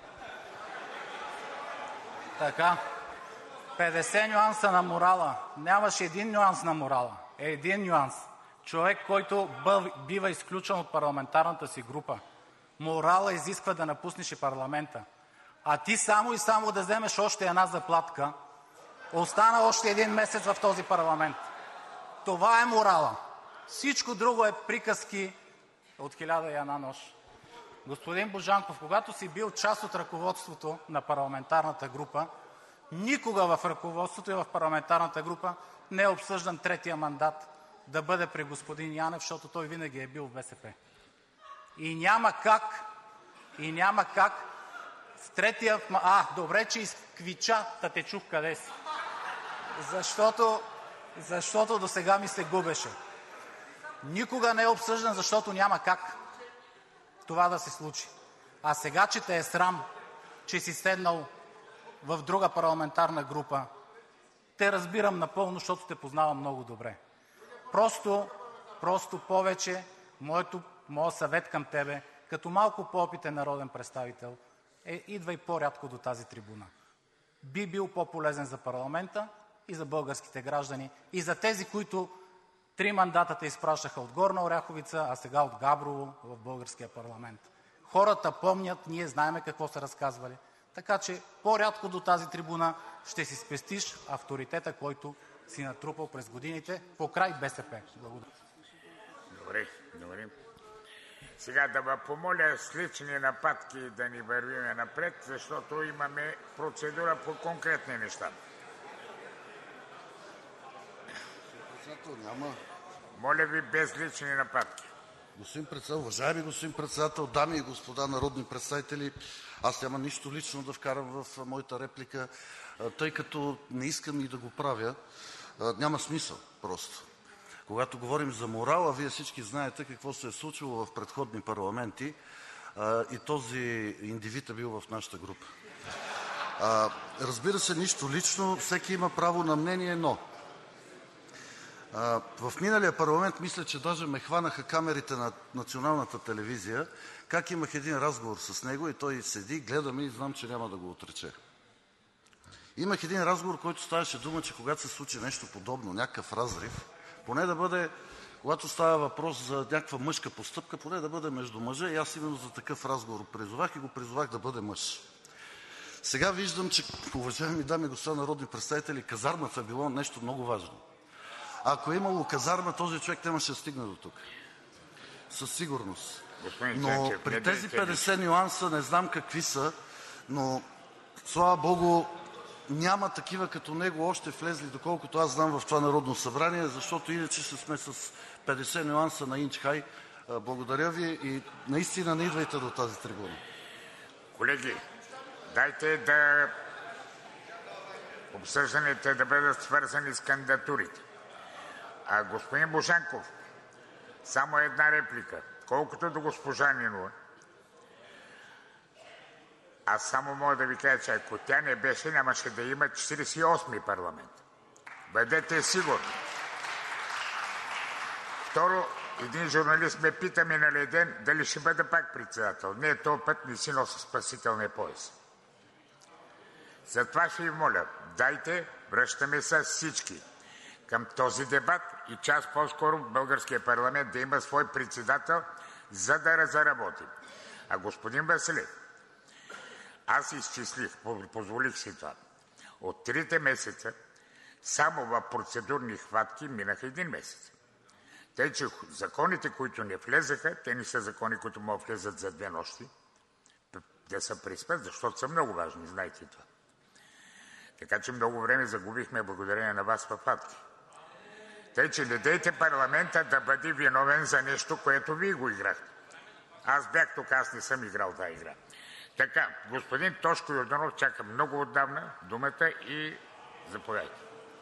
Така, петдесет нюанса на морала. Нямаше един нюанс на морала. Е, един нюанс. Човек, който бива изключен от парламентарната си група. Морала изисква да напуснеш и парламента. А ти само и само да вземеш още една заплатка, остана още един месец в този парламент. Това е морала. Всичко друго е приказки от хиляда и една нощ. Господин Божанков, когато си бил част от ръководството на парламентарната група, никога в ръководството и в парламентарната група не е обсъждан третия мандат да бъде при господин Янев, защото той винаги е бил в БСП. И няма как, и няма как в третия... А, добре, че изквича, та те чух къде си. Защото, защото до сега ми се губеше. Никога не е обсъждан, защото няма как това да се случи. А сега, че те е срам, че си седнал в друга парламентарна група, те разбирам напълно, защото те познавам много добре. Просто, просто повече, моето, моят съвет към тебе, като малко по-опитен народен представител, е идвай по-рядко до тази трибуна. Би бил по-полезен за парламента и за българските граждани, и за тези, които три мандата те изпращаха от Горна Оряховица, а сега от Габрово в българския парламент. Хората помнят, ние знаем какво са разказвали, така че по-рядко до тази трибуна ще си спестиш авторитета, който си натрупал през годините покрай БСП. Благодаря. Добре, добре. Сега да ви помоля с лични нападки да ни вървим напред, защото имаме процедура по конкретни неща. Няма. Моля ви, без лични нападки. Господин председател, уважаеми господин председател, дами и господа народни представители! Аз няма нищо лично да вкарам в моята реплика, тъй като не искам и да го правя. Няма смисъл просто. Когато говорим за морал, а Вие всички знаете какво се е случило в предходни парламенти и този индивид е бил в нашата група. Разбира се, нищо лично, всеки има право на мнение, но в миналия парламент мисля, че даже ме хванаха камерите на Националната телевизия, как имах един разговор с него и той седи, гледа ме и знам, че няма да го отрече. Имах един разговор, който ставаше дума, че когато се случи нещо подобно, някакъв разрив, поне да бъде, когато става въпрос за някаква мъжка постъпка, поне да бъде между мъже, и аз именно за такъв разговор призовах и го призовах да бъде мъж. Сега виждам, че, уважаеми дами и господа народни представители, казармата е било нещо много важно. Ако е имало казарма, този човек нямаше да стигне до тук. Със сигурност. Но при тези петдесет нюанса не знам какви са, но слава богу, няма такива като него още влезли, доколкото аз знам, в това Народно събрание, защото иначе сме с петдесет нюанса на инч хай. Благодаря ви и наистина не идвайте до тази трибуна. Колеги, дайте да обсъжданите да бъдат свързани с кандидатурите. А господин Божанков, само една реплика. Колкото до госпожа Нинова, аз само мога да ви кажа, че ако тя не беше, нямаше да има четиридесет и осми парламент. Бъдете сигурни. Второ, един журналист ме пита миналия ден дали ще бъда пак председател. Не, този път не си носи спасителния пояс. Затова ще ви моля, дайте, връщаме се всички към този дебат и час по-скоро в българския парламент да има свой председател, за да заработим. А господин Василев, аз изчислих, позволих си това. От трите месеца само в процедурни хватки минаха един месец. Тъй, че законите, които не влезаха, те не са закони, които могат да влезат за две нощи, да се приспят, защото са много важни, знаете това. Така че много време загубихме благодарение на вас в хватки. Тъй, че не дейте парламента да бъде виновен за нещо, което вие го играхте. Аз бях тук, аз не съм играл тази игра. Така, господин Тошко Йорданов чака много отдавна думата и заповядайте.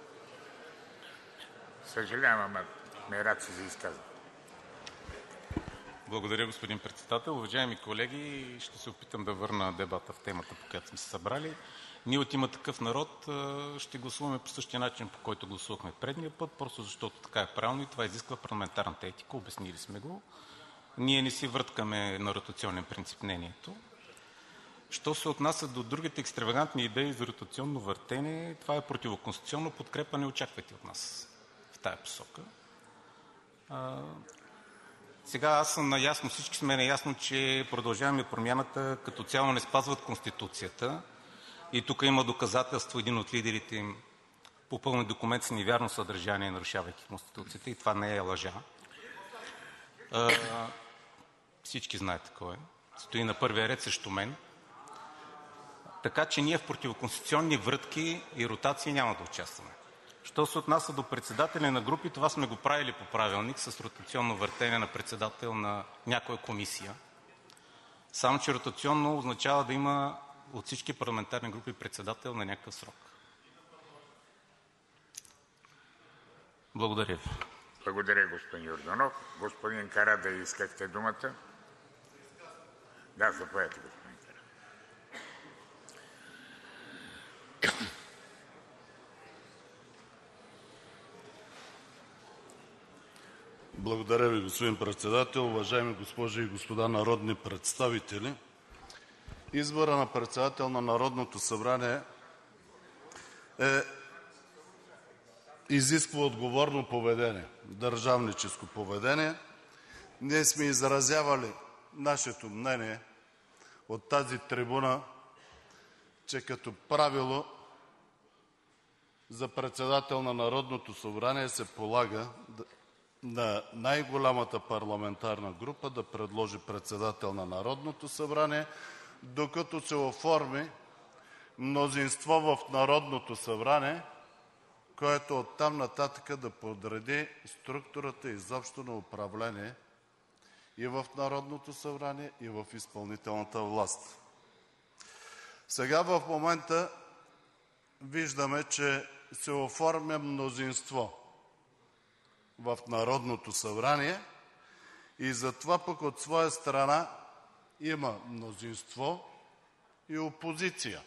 Съжалявам, ама ме рад си за изказване. Благодаря, господин председател. Уважаеми колеги, ще се опитам да върна дебата в темата, по която сме се събрали. Ние от „Има такъв народ“ ще гласуваме по същия начин, по който гласувахме предния път, просто защото така е правилно и това изисква парламентарната етика. Обяснили сме го. Ние не си върткаме на ротационен принцип мнението. Що се отнася до другите екстравагантни идеи за ротационно въртене, това е противоконституционно. Подкрепа не очаквайте от нас в тая посока. А, сега аз съм наясно, всички сме наясно, че Продължаваме Промяната като цяло не спазват Конституцията. И тук има доказателство, един от лидерите им попълни документ с невярно съдържание, нарушавайки Конституцията, и това не е лъжа. А, всички знаете кой е. Стои на първия ред срещу мен. Така че ние в противоконституционни врътки и ротации няма да участваме. Що се отнася до председатели на групи, това сме го правили по правилник с ротационно въртене на председател на някоя комисия. Само че ротационно означава да има от всички парламентарни групи председател на някакъв срок. Благодаря ви. Благодаря, господин Йорданов. Господин Карадайъ, искахте думата? Да, заповядайте, господин Карадайъ. Благодаря ви, господин председател. Уважаеми госпожи и господа народни представители! Избора на председател на Народното събрание е, изисква отговорно поведение, държавническо поведение. Ние сме изразявали нашето мнение от тази трибуна, че като правило за председател на Народното събрание се полага на най-голямата парламентарна група да предложи председател на Народното събрание, докато се оформи мнозинство в Народното събрание, което оттам нататък да подреди структурата изобщо на управление и в Народното събрание, и в изпълнителната власт. Сега в момента виждаме, че се оформя мнозинство в Народното събрание и затова пък от своя страна има мнозинство и опозиция.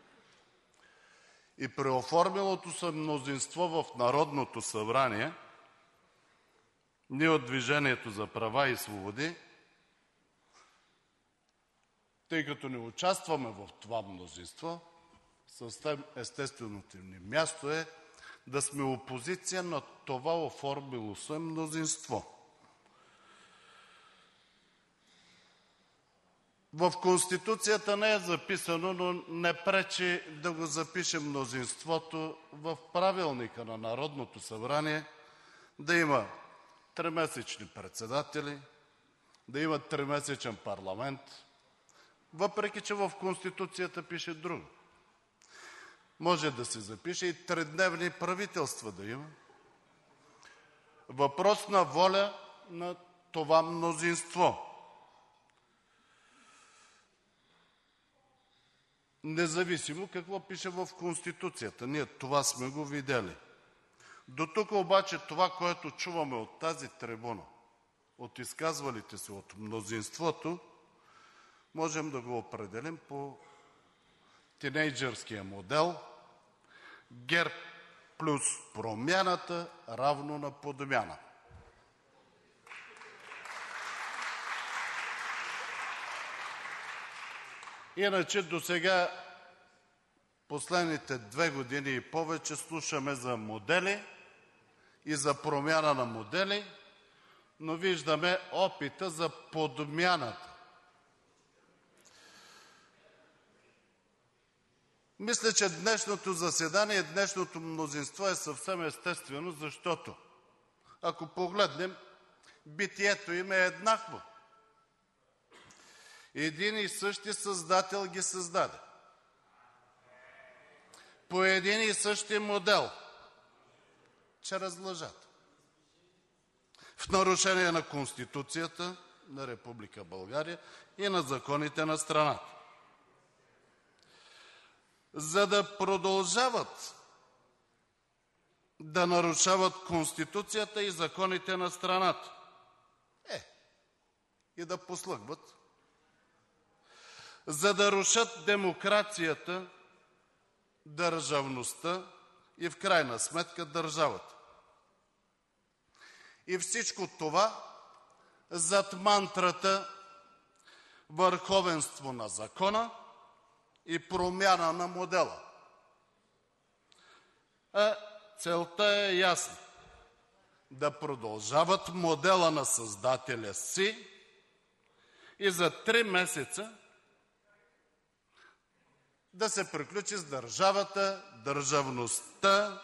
И при оформилото се мнозинство в Народното събрание, ние от „Движението за права и свободи“, тъй като не участваме в това мнозинство, съвсем естественото ни място е да сме опозиция на това оформило се мнозинство. В Конституцията не е записано, но не пречи да го запише мнозинството в Правилника на Народното събрание, да има тримесечни председатели, да има тримесечен парламент, въпреки че в Конституцията пише друго. Може да се запише и тридневни правителства да има. Въпрос на воля на това мнозинство. Независимо какво пише в Конституцията. Ние това сме го видели. Дотук обаче това, което чуваме от тази трибуна, от изказвалите се от мнозинството, можем да го определим по тинейджърския модел ГЕРБ плюс промяната равно на подмяна. Иначе досега последните две години и повече слушаме за модели и за промяна на модели, но виждаме опита за подмяната. Мисля, че днешното заседание, днешното мнозинство е съвсем естествено, защото ако погледнем, битието им е еднакво. Един и същи създател ги създаде. По един и същи модел. Чрез лъжата. В нарушение на Конституцията на Република България и на законите на страната. За да продължават да нарушават Конституцията и законите на страната. Е, и да послъгват. За да рушат демокрацията, държавността и в крайна сметка държавата. И всичко това зад мантрата върховенство на закона и промяна на модела. А целта е ясна. Да продължават модела на създателя си и за три месеца да се приключи с държавата, държавността,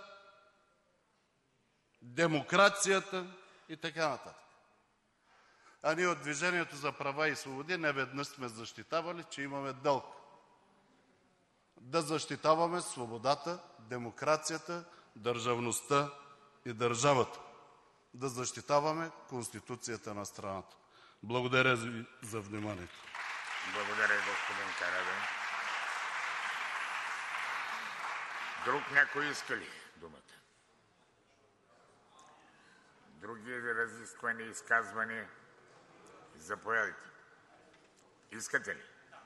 демокрацията и така нататък. А ние от „Движението за права и свободи“ неведнъж сме защитавали, че имаме дълг. Да защитаваме свободата, демокрацията, държавността и държавата. Да защитаваме Конституцията на страната. Благодаря ви за вниманието. Благодаря, господин Карадайъ. Друг някой иска ли думата? Други разисквания, изказвания? Заповядайте. Искате ли?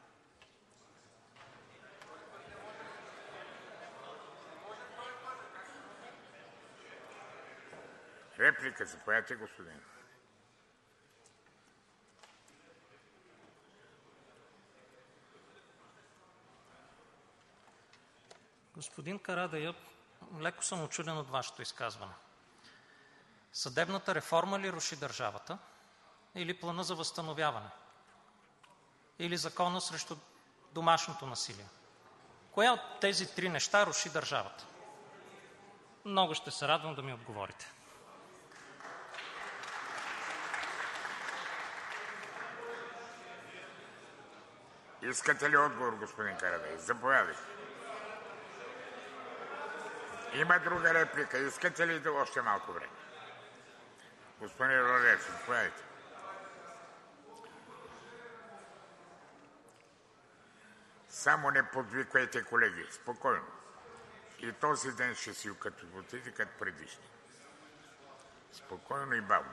Реплика, заповядайте, господин. Господин Карадайъ, леко съм учуден от Вашето изказване. Съдебната реформа ли руши държавата, или плана за възстановяване, или закона срещу домашното насилие? Коя от тези три неща руши държавата? Много ще се радвам да ми отговорите. Искате ли отговор, господин Карадайъ? Заповядайте. Има друга реплика. Искате ли да още малко време? Господин Лорер, заповядайте. Само не подвиквайте, колеги. Спокойно. И този ден ще си като отиде като предишни. Спокойно и бавно.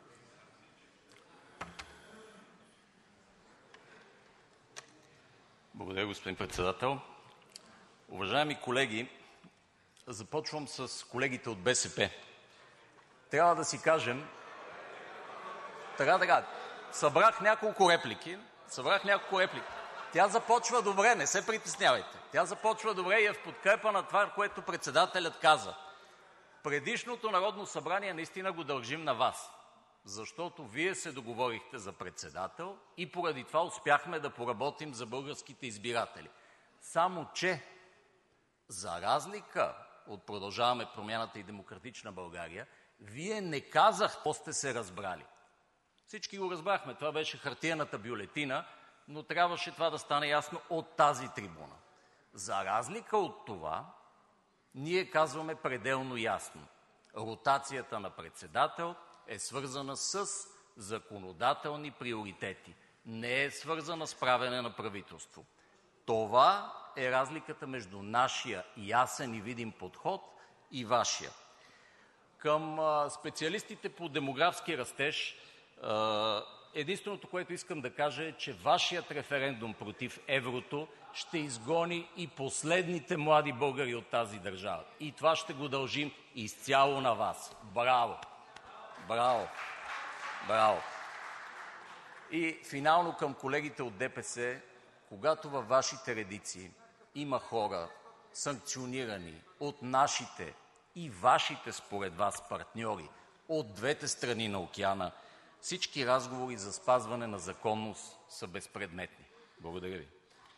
Благодаря, господин Председател. Уважаеми колеги, започвам с колегите от БСП. Трябва да си кажем... Така, така. Събрах няколко реплики. Събрах няколко реплики. Тя започва добре, не се притеснявайте. Тя започва добре и е в подкрепа на това, което председателят каза. Предишното Народно събрание наистина го дължим на Вас, защото Вие се договорихте за председател и поради това успяхме да поработим за българските избиратели. Само че, за разлика от Продължаваме Промяната и Демократична България, Вие не казахте какво сте се разбрали. Всички го разбрахме, това беше хартиената бюлетина, но трябваше това да стане ясно от тази трибуна. За разлика от това, ние казваме пределно ясно: ротацията на председател е свързана с законодателни приоритети, не е свързана с правене на правителство. Това е разликата между нашия ясен и видим подход и Вашия. Към специалистите по демографски растеж, единственото, което искам да кажа, е, че Вашият референдум против еврото ще изгони и последните млади българи от тази държава. И това ще го дължим изцяло на Вас. Браво! Браво! Браво! И финално към колегите от ДПС. Когато във Вашите редици има хора, санкционирани от нашите и Вашите според Вас партньори от двете страни на океана, всички разговори за спазване на законност са безпредметни. Благодаря Ви.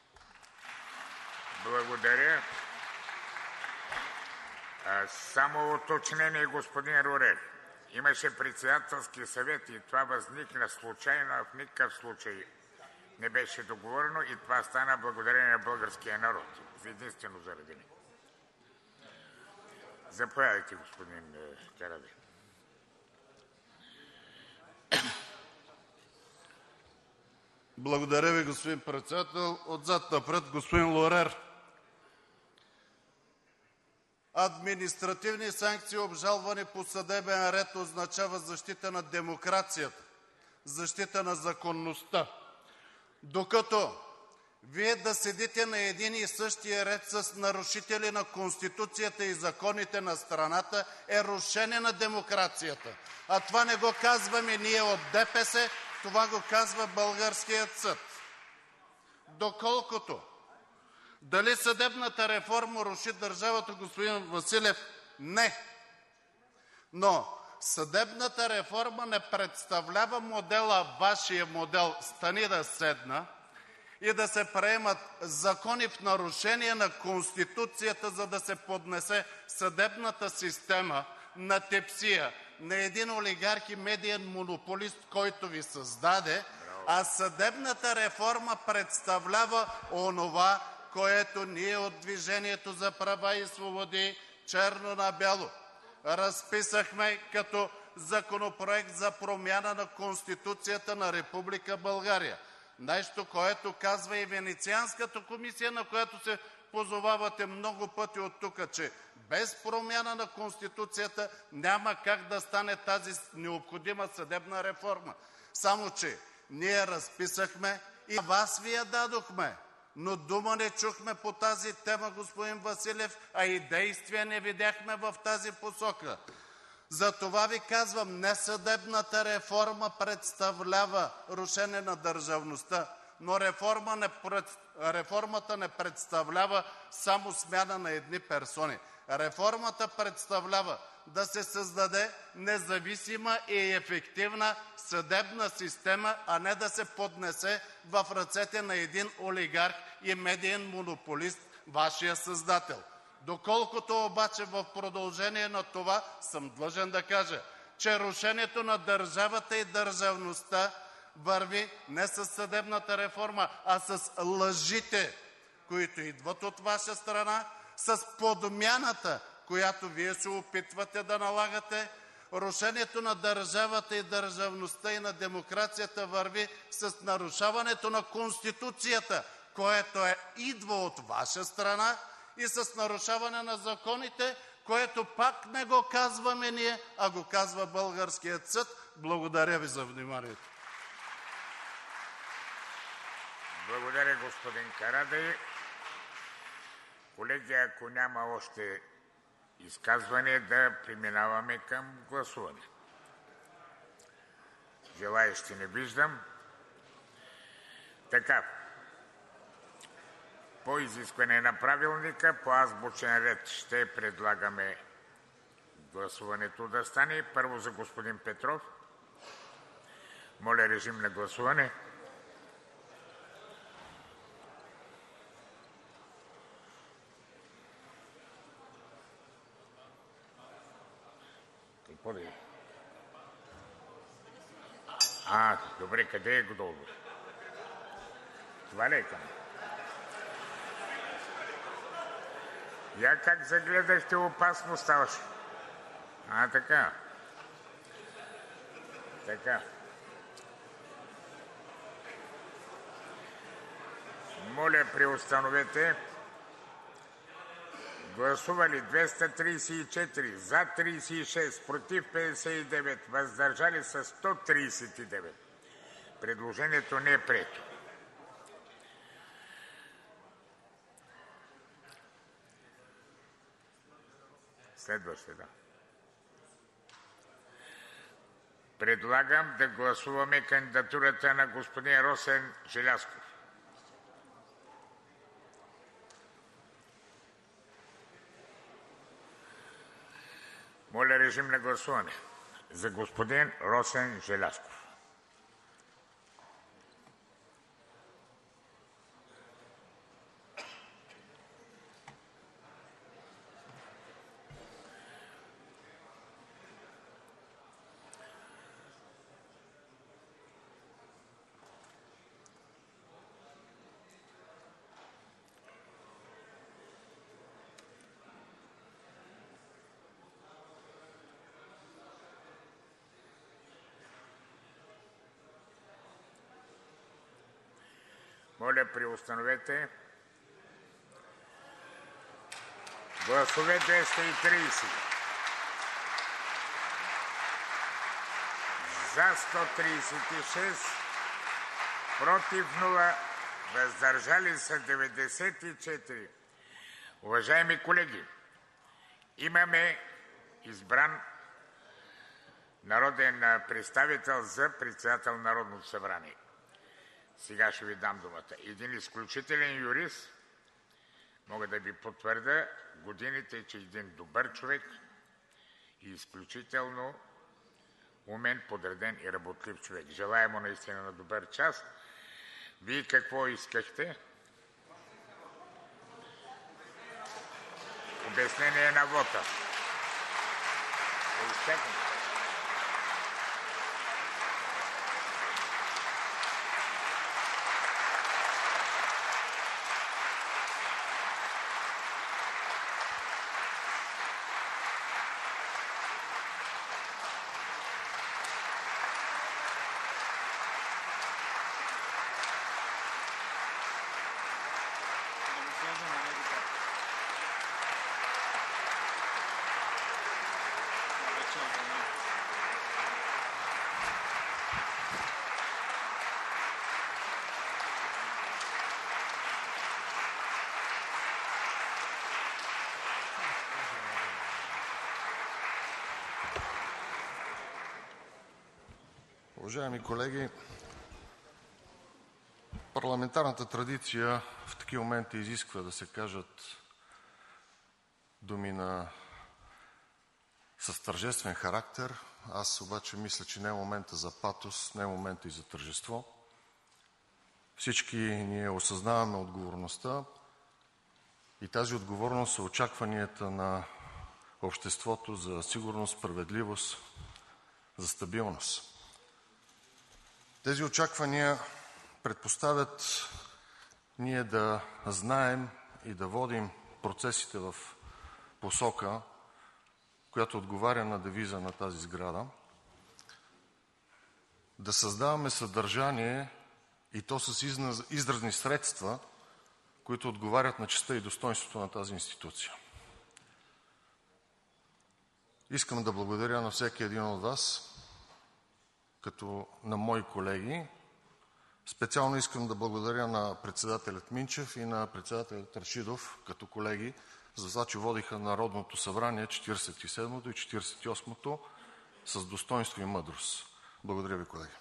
Благодаря. А, само уточнение, господин Рурер. Имаше председателски съвет и това възникна случайно, а в никакъв случай не беше договорено и това стана благодарение на българския народ. Единствено заради него. Заповядайте, господин Карадайъ. Благодаря Ви, господин Председател. Отзад напред, господин Лорер. Административни санкции, обжалвани по съдебен ред, означава защита на демокрацията, защита на законността. Докато Вие да седите на един и същия ред с нарушители на Конституцията и законите на страната, е рушене на демокрацията. А това не го казваме ние от ДПС, това го казва българският съд. Доколкото дали съдебната реформа руши държавата, господин Василев? Не. Но съдебната реформа не представлява модела, Вашия модел стани да седна и да се приемат закони в нарушение на Конституцията, за да се поднесе съдебната система на тепсия на един олигарх и медиен монополист, който Ви създаде, а съдебната реформа представлява онова, което ние от Движението за права и свободи черно на бяло разписахме като законопроект за промяна на Конституцията на Република България. Нещо, което казва и Венецианската комисия, на която се позовавате много пъти от тук, че без промяна на Конституцията няма как да стане тази необходима съдебна реформа. Само че ние разписахме и Вас Ви я дадохме, но дума не чухме по тази тема, господин Василев, а и действия не видяхме в тази посока. Затова Ви казвам, не съдебната реформа представлява рушене на държавността, но реформа не, реформата не представлява само смяна на едни персони. Реформата представлява да се създаде независима и ефективна съдебна система, а не да се поднесе в ръцете на един олигарх и медиен монополист, Вашия създател. Доколкото обаче в продължение на това съм длъжен да кажа, че рушенето на държавата и държавността върви не със съдебната реформа, а с лъжите, които идват от Ваша страна, с подмяната, която Вие се опитвате да налагате. Рушенето на държавата и държавността и на демокрацията върви с нарушаването на Конституцията, което е, идва от Ваша страна, и с нарушаване на законите, което пак не го казваме ние, а го казва българският съд. Благодаря Ви за вниманието. Благодаря, господин Карадайъ. Колеги, ако няма още изказване, да преминаваме към гласуване. Желаещи не виждам. Така, по изискване на Правилника, по азбучен ред ще предлагаме гласуването да стане. Първо за господин Петров. Моля, режим на гласуване. Какво да е? А, добре, къде е долу? Това ли е към? Я как загледахте, опасно ставаше. А, така. Така. Моля, преустановете. Гласували двеста тридесет и четири, за тридесет и шест, против петдесет и девет, въздържали се сто тридесет и девет. Предложението не е прието. Следващо, да. Предлагам да гласуваме кандидатурата на господин Росен Желязков. Моля, режим на гласуване за господин Росен Желязков. Моля, преустановете. Гласове двеста и тридесет. За сто тридесет и шест, против нула, въздържали се деветдесет и четири. Уважаеми колеги, имаме избран народен представител за председател на Народното събрание. Сега ще ви дам думата. Един изключителен юрист, мога да ви потвърда годините, че един добър човек и изключително умен, подреден и работлив човек. Желая му наистина на добър час. Вие какво искахте? Обяснение на вота. Уважаеми колеги, парламентарната традиция в такива моменти изисква да се кажат думи на с тържествен характер. Аз обаче мисля, че не е момента за патос, не е момента и за тържество. Всички ние осъзнаваме отговорността и тази отговорност са очакванията на обществото за сигурност, справедливост, за стабилност. Тези очаквания предпоставят ние да знаем и да водим процесите в посока, която отговаря на девиза на тази сграда, да създаваме съдържание, и то с изразни средства, които отговарят на честта и достойнството на тази институция. Искам да благодаря на всеки един от вас, като на мои колеги. Специално искам да благодаря на председателят Минчев и на председателят Рашидов, като колеги, за това, че водиха Народното събрание четиридесет и седмото и четиридесет и осмото с достойнство и мъдрост. Благодаря ви, колеги.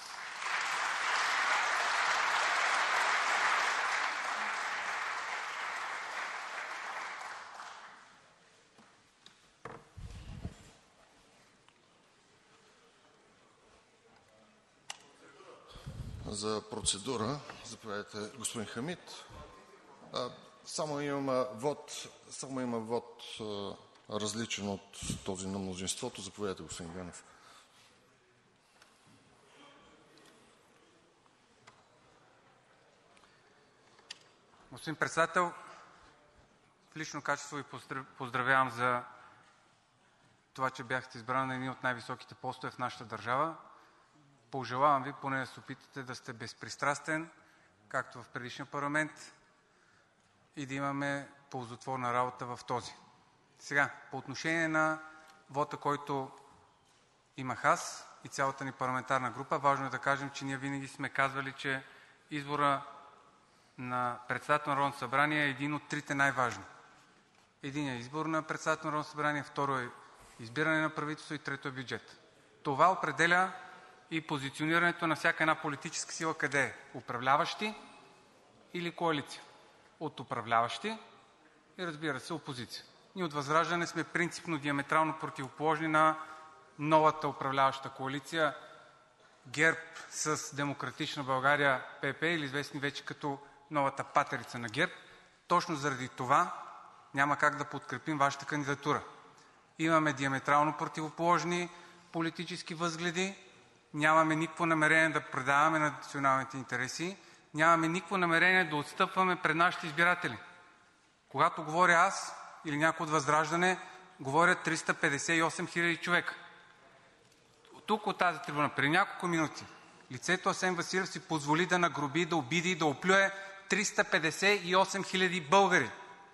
За процедура, заповядайте, господин Хамид. А, само има вод, само има вод а, различен от този на мнозинството. Заповядайте, господин Ганев. Господин Председател, в лично качество ви поздравявам за това, че бяхте избран на едни от най-високите постове в нашата държава. Пожелавам ви поне да се опитате да сте безпристрастен, както в предишния парламент, и да имаме ползотворна работа в този. Сега, по отношение на вота, който имах аз и цялата ни парламентарна група, важно е да кажем, че ние винаги сме казвали, че избора на председател на Народното събрание е един от трите най-важни. Единият е избор на председател на Народното събрание, второ е избиране на правителство и трето е бюджет. Това определя и позиционирането на всяка една политическа сила къде е – управляващи или коалиция. От управляващи и, разбира се, опозиция. Ние от ВЪЗРАЖДАНЕ сме принципно диаметрално противоположни на новата управляваща коалиция ГЕРБ с „Демократична България“ ПП, или известни вече като новата патерица на ГЕРБ. Точно заради това няма как да подкрепим Вашата кандидатура. Имаме диаметрално противоположни политически възгледи, нямаме никакво намерение да предаваме на националните интереси, нямаме никакво намерение да отстъпваме пред нашите избиратели. Когато говоря аз или някой от ВЪЗРАЖДАНЕ, говорят триста петдесет и осем хиляди човека. Тук от тази трибуна преди няколко минути лицето Асен Василев си позволи да нагруби, да обиди и да оплюе триста петдесет и осем хиляди българи.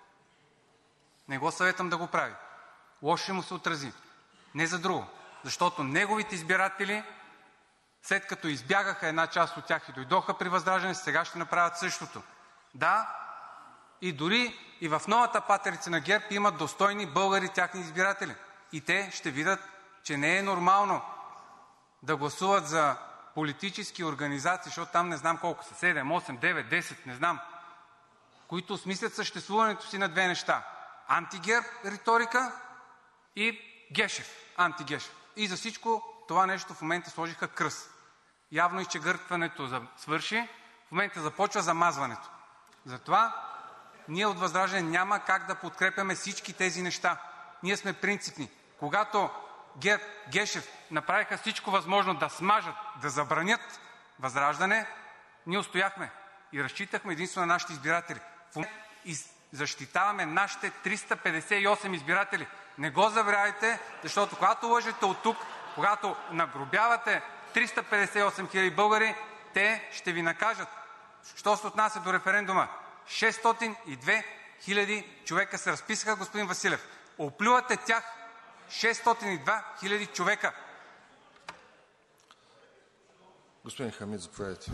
Не го съветвам да го прави. Лошо ще му се отрази. Не за друго. Защото неговите избиратели, след като избягаха една част от тях и дойдоха при ВЪЗРАЖДАНЕ, сега ще направят същото. Да, и дори и в новата патерица на ГЕРБ имат достойни българи тяхни избиратели. И те ще видят, че не е нормално да гласуват за политически организации, защото там не знам колко са, седем, осем, девет, десет, не знам, които осмислят съществуването си на две неща – анти-ГЕРБ риторика и Гешев, анти-Гешев. И за всичко това нещо в момента сложиха кръст. Явно изчегъртването свърши, в момента започва замазването. Затова ние от ВЪЗРАЖДАНЕ няма как да подкрепяме всички тези неща. Ние сме принципни. Когато ГЕРБ, Гешев направиха всичко възможно да смажат, да забранят ВЪЗРАЖДАНЕ, ние устояхме и разчитахме единствено на нашите избиратели. В момента и защитаваме нашите триста петдесет и осем избиратели. Не го забравяйте, защото когато лъжете оттук, когато нагрубявате триста петдесет и осем хиляди българи, те ще ви накажат. Що се отнася до референдума? шестстотин и две хиляди човека се разписаха, господин Василев. Оплювате тях. шестстотин и две хиляди човека. Господин Хамид, заповядайте.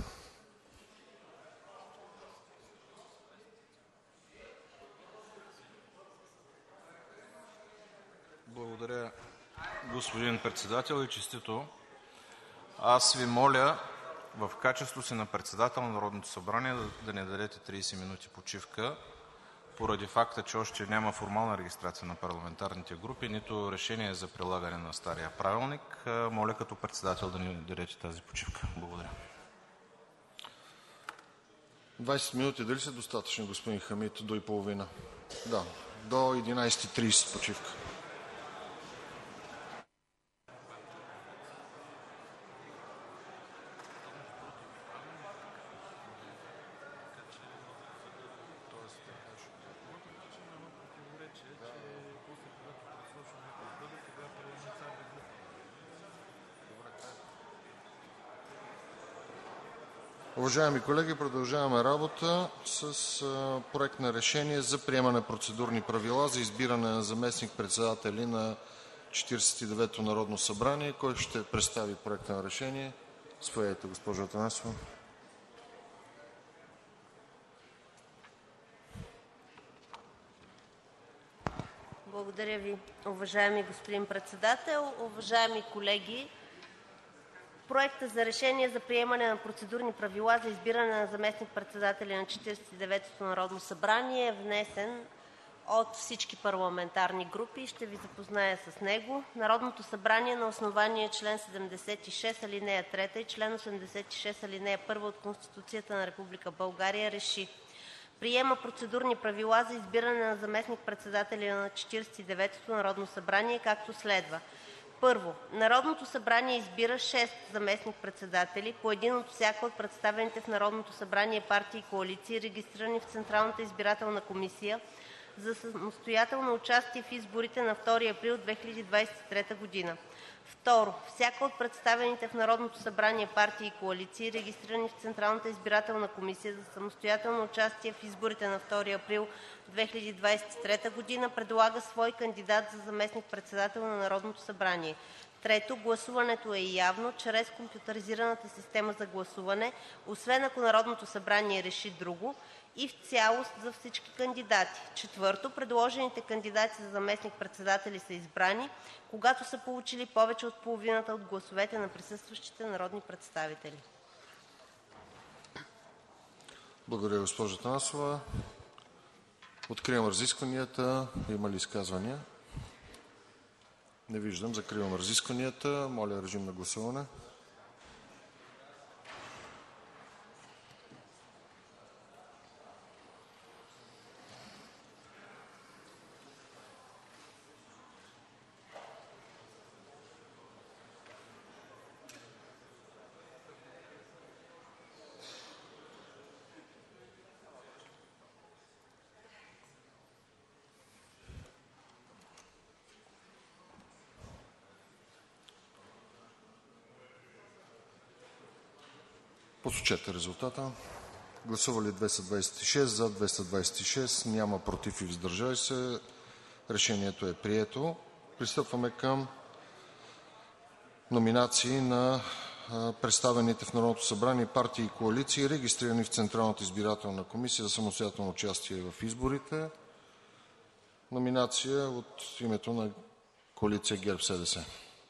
Благодаря, господин Председател, и честито. Аз ви моля в качеството си на председател на Народното събрание да ни дадете трийсет минути почивка, поради факта, че още няма формална регистрация на парламентарните групи, нито решение за прилагане на стария правилник. Моля като председател да ни дадете тази почивка. Благодаря. двайсет минути дали са достатъчни, господин Хамид, до и половина? Да, до единайсет и трийсет почивка. Уважаеми колеги, продължаваме работа с Проект на решение за приемане на процедурни правила за избиране на заместник-председатели на Четиридесет и деветото народно събрание. Кой ще представи Проекта на решение? Заповядайте, госпожо Атанасова. Благодаря Ви, уважаеми господин Председател. Уважаеми колеги, Проектът за решение за приемане на процедурни правила за избиране на заместник-председатели на Четиридесет и деветото народно събрание е внесен от всички парламентарни групи и ще Ви запозная с него. Народното събрание на основание член седемдесет и шест, алинея трета и член осемдесет и шест, алинея първа от Конституцията на Република България РЕШИ: Приема процедурни правила за избиране на заместник-председатели на Четиридесет и деветото народно събрание, както следва: Първо, Народното събрание избира шест заместник-председатели, по един от всяка от представените в Народното събрание партии и коалиции, регистрирани в Централната избирателна комисия, за самостоятелно участие в изборите на втори април две хиляди двадесет и трета година. Второ, всяка от представените в Народното събрание партии и коалиции, регистрирани в Централната избирателна комисия за самостоятелно участие в изборите на втори април две хиляди двадесет и трета година, предлага свой кандидат за заместник-председател на Народното събрание. Трето, гласуването е явно чрез компютъризираната система за гласуване, освен ако Народното събрание реши друго, и в цялост за всички кандидати. Четвърто, предложените кандидати за заместник-председатели са избрани, когато са получили повече от половината от гласовете на присъстващите народни представители. Благодаря, госпожо Атанасова. Откривам разискванията. Има ли изказвания? Не виждам. Закривам разискванията. Моля, режим на гласуване. Посочете резултата. Гласували двеста двадесет и шест, за двеста двадесет и шест, няма против и въздържали се. Решението е прието. Пристъпваме към номинации на представените в Народното събрание партии и коалиции, регистрирани в Централната избирателна комисия за самостоятелно участие в изборите. Номинация от името на коалиция ГЕРБ-СДС.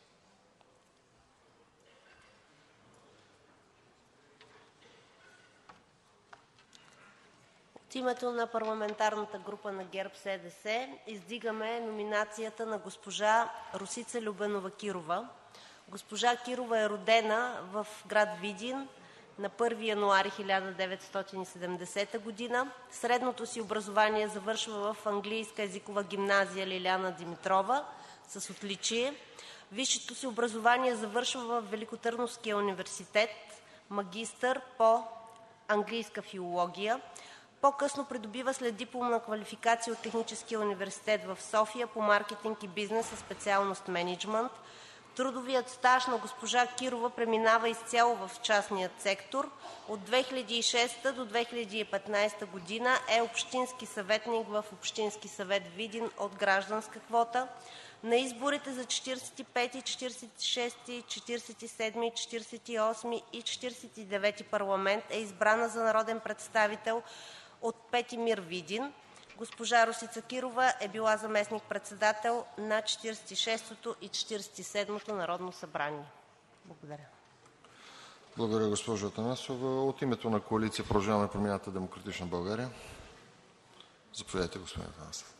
От името на парламентарната група на ГЕРБ-СДС издигаме номинацията на госпожа Росица Любенова Кирова. Госпожа Кирова е родена в град Видин на първи януари хиляда деветстотин и седемдесета година. Средното си образование завършва в Английска езикова гимназия „Лиляна Димитрова“ с отличие. Висшето си образование завършва в Великотърновския университет, магистър по английска филология. По-късно придобива следдипломна квалификация от Техническия университет в София по маркетинг и бизнес със специалност мениджмънт. Трудовият стаж на госпожа Кирова преминава изцяло в частния сектор. От две хиляди и шеста до две хиляди и петнадесета година е общински съветник в Общински съвет Видин от гражданска квота. На изборите за Четиридесет и пети, Четиридесет и шести, Четиридесет и седми, Четиридесет и осми и Четиридесет и девети парламент е избрана за народен представител от Пети МИР – Видин. Госпожа Росица Кирова е била заместник-председател на Четиридесет и шестото и Четиридесет и седмото народно събрание. Благодаря. Благодаря, госпожо Атанасова. От името на коалиция „Продължаваме Промяната – Демократична България“. Заповядайте, господин Атанасов.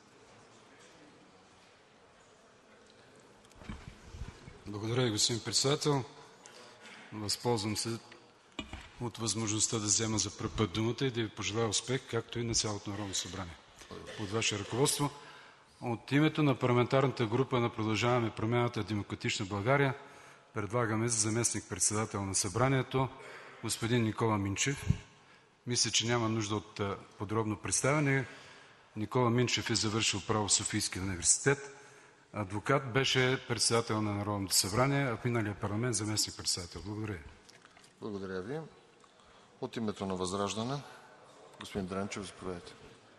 Благодаря Ви, господин Председател. Възползвам се от възможността да взема за пръв път думата и да Ви пожелая успех, както и на цялото Народно събрание под Ваше ръководство. От името на парламентарната група на „Продължаваме Промяната – Демократична България“ предлагаме за заместник-председател на Събранието господин Никола Минчев. Мисля, че няма нужда от подробно представяне. Никола Минчев е завършил право в Софийския университет. Адвокат, беше председател на Народното събрание, а в миналия парламент заместник-председател. Благодаря Ви. Благодаря Ви. От името на ВЪЗРАЖДАНЕ – господин Дренчев, заповядайте.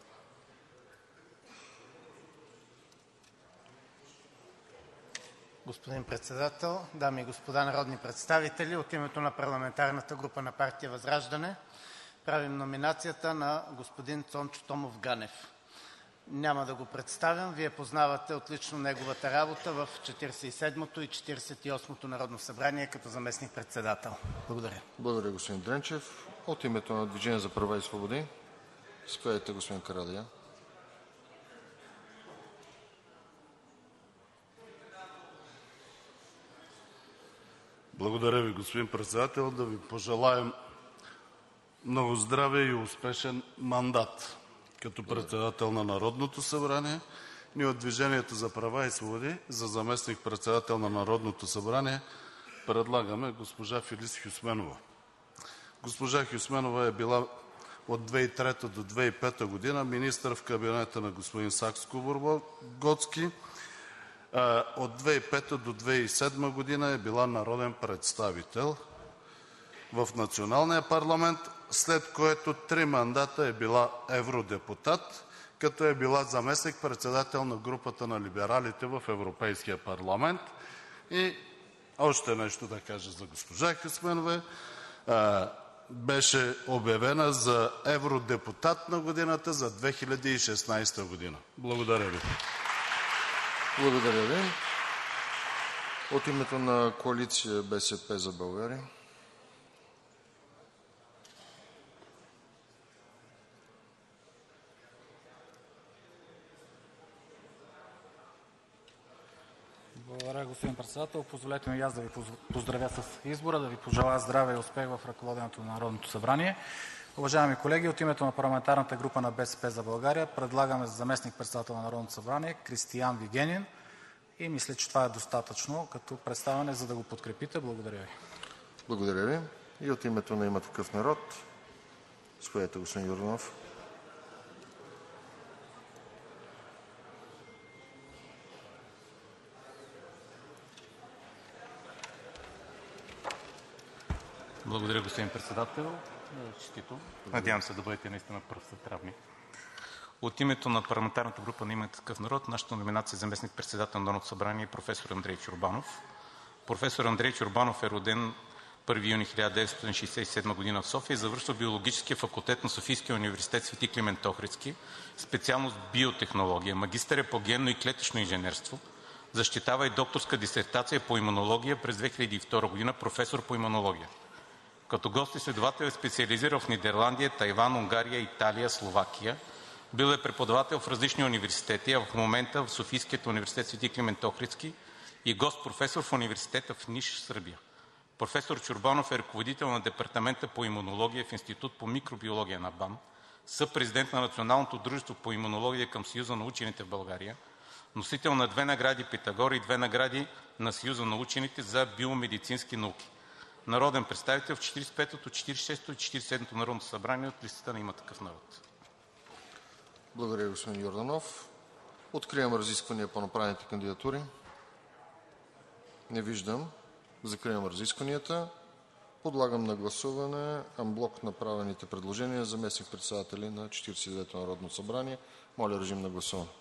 Господин Председател, дами и господа народни представители! От името на парламентарната група на партия ВЪЗРАЖДАНЕ правим номинацията на господин Цончо Томов Ганев. Няма да го представям, Вие познавате отлично неговата работа в Четиридесет и седмото и Четиридесет и осмото народно събрание като заместник-председател. Благодаря. Благодаря, господин Дренчев. От името на Движение за права и свободи – заповядайте, господин Карадайъ. Благодаря Ви, господин Председател. Да Ви пожелаем много здраве и успешен мандат като председател на Народното събрание. Ние от Движението за права и свободи за заместник-председател на Народното събрание предлагаме госпожа Филис Хюсменова. Госпожа Хюсменова е била от две хиляди и трета до две хиляди и пета година министър в кабинета на господин Сакскобургготски. От две хиляди и пета до две хиляди и седма година е била народен представител в Националния парламент, след което три мандата е била евродепутат, като е била заместник-председател на групата на либералите в Европейския парламент. И още нещо да кажа за госпожа Хюсменова. Беше обявена за евродепутат на годината за две хиляди и шестнадесета година. Благодаря Ви. Благодаря Ви. От името на коалиция БСП за България. Благодаря, господин Председател. Позволете ми и аз да Ви поздравя с избора, да Ви пожелая здраве и успех в ръководенето на Народното събрание. Уважаеми колеги, от името на парламентарната група на БСП за България предлагаме за заместник-председател на Народното събрание Кристиан Вигенин и мисля, че това е достатъчно като представяне, за да го подкрепите. Благодаря Ви. Благодаря Ви. И от името на „Има такъв народ“, заповядайте, господин Йорданов. Благодаря, господин Председател. Честито. Надявам се да бъдете наистина пръв сред равни. От името на парламентарната група на „Има такъв народ“ нашата номинация за заместник-председател на Народното събрание е професор Андрей Чорбанов. Професор Андрей Чорбанов е роден първи юни хиляда деветстотин шейсет и седма година в София и завършва Биологическия факултет на Софийския университет „Свети Климент Охридски“, специалност биотехнология. Магистър е по генно и клетъчно инженерство. Защитава и докторска дисертация по имунология през две хиляди и втора година, професор по имунология. Като гост-изследовател е специализирал в Нидерландия, Тайван, Унгария, Италия, Словакия. Бил е преподавател в различни университети, а в момента в Софийския университет „Свети Климент Охридски“ и гост-професор в университета в Ниш, Сърбия. Професор Чорбанов е ръководител на Департамента по имунология в Институт по микробиология на БАН, съпрезидент на Националното дружество по имунология към Съюза на учените в България, носител на две награди Питагор и две награди на Съюза на учените за биомедицински науки. Народен представител в Четиридесет и петото, Четиридесет и шестото и Четиридесет и седмото народно събрание от листата на „Има такъв народ“. Благодаря, господин Йорданов. Откривам разисквания по направените кандидатури. Не виждам. Закривам разискванията. Подлагам на гласуване анблок направените предложения за заместник-председатели на Четиридесет и девето народно събрание. Моля, режим на гласуване.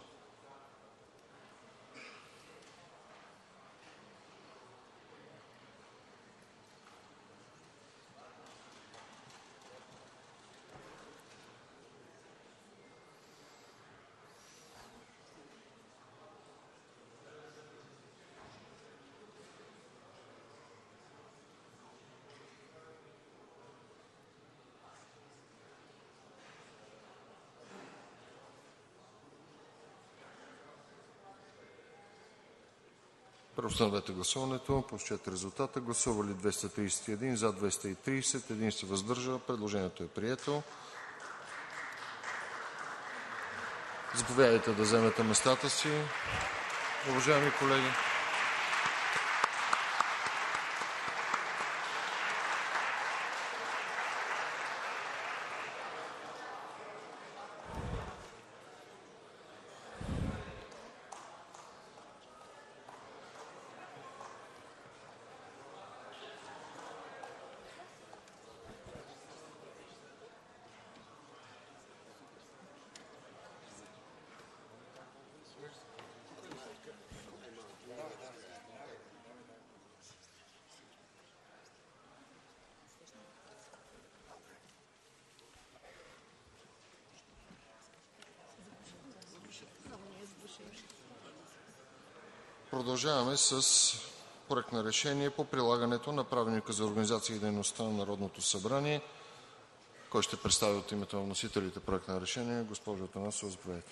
Преустановете гласуването. Посочете резултата. Гласували двеста тридесет и един, за двеста и тридесет, един се въздържа. Предложението е прието. Заповядайте да вземете местата си, уважаеми колеги. Продължаваме с Проект на решение по прилагането на Правилника за организацията и дейността на Народното събрание. Кой ще представи от името на вносителите Проект на решение? Госпожо Атанасова, заповядайте.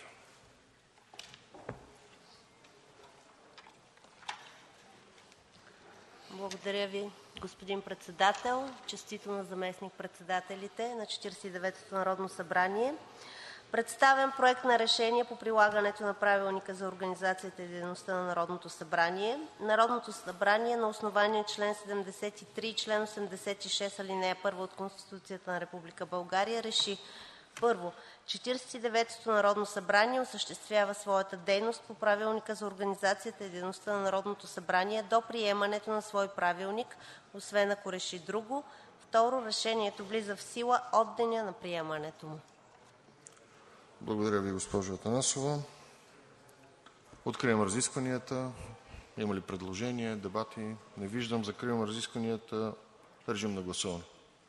Благодаря Ви, господин Председател. Честито на заместник-председателите на Четиридесет и деветото народно събрание. Представям Проект на решение по прилагането на Правилника за организацията и дейността на Народното събрание. Народното събрание на основание член седемдесет и три и член осемдесет и шест, алинея първа от Конституцията на Република България РЕШИ: Първо, Четиридесет и деветото народно събрание осъществява своята дейност по Правилника за организацията и дейността на Народното събрание до приемането на свой правилник, освен ако реши друго. Второ, решението влиза в сила от деня на приемането му. Благодаря Ви, госпожо Атанасова. Откривам разискванията. Има ли предложения, дебати? Не виждам. Закривам разискванията. Режим на гласуване.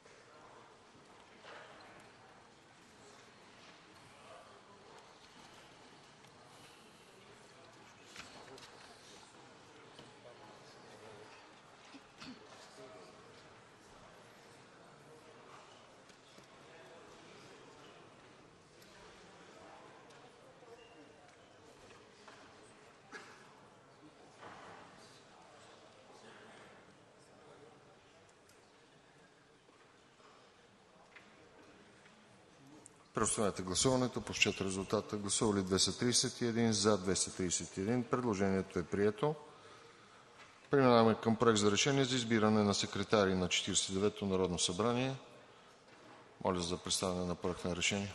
Преустановете гласуването. Посочете резултата. Гласували двеста тридесет и един, за двеста тридесет и един. Предложението е прието. Преминаваме към Проект за решение за избиране на секретари на Четиридесет и деветото народно събрание. Моля за представяне на Проект на решение.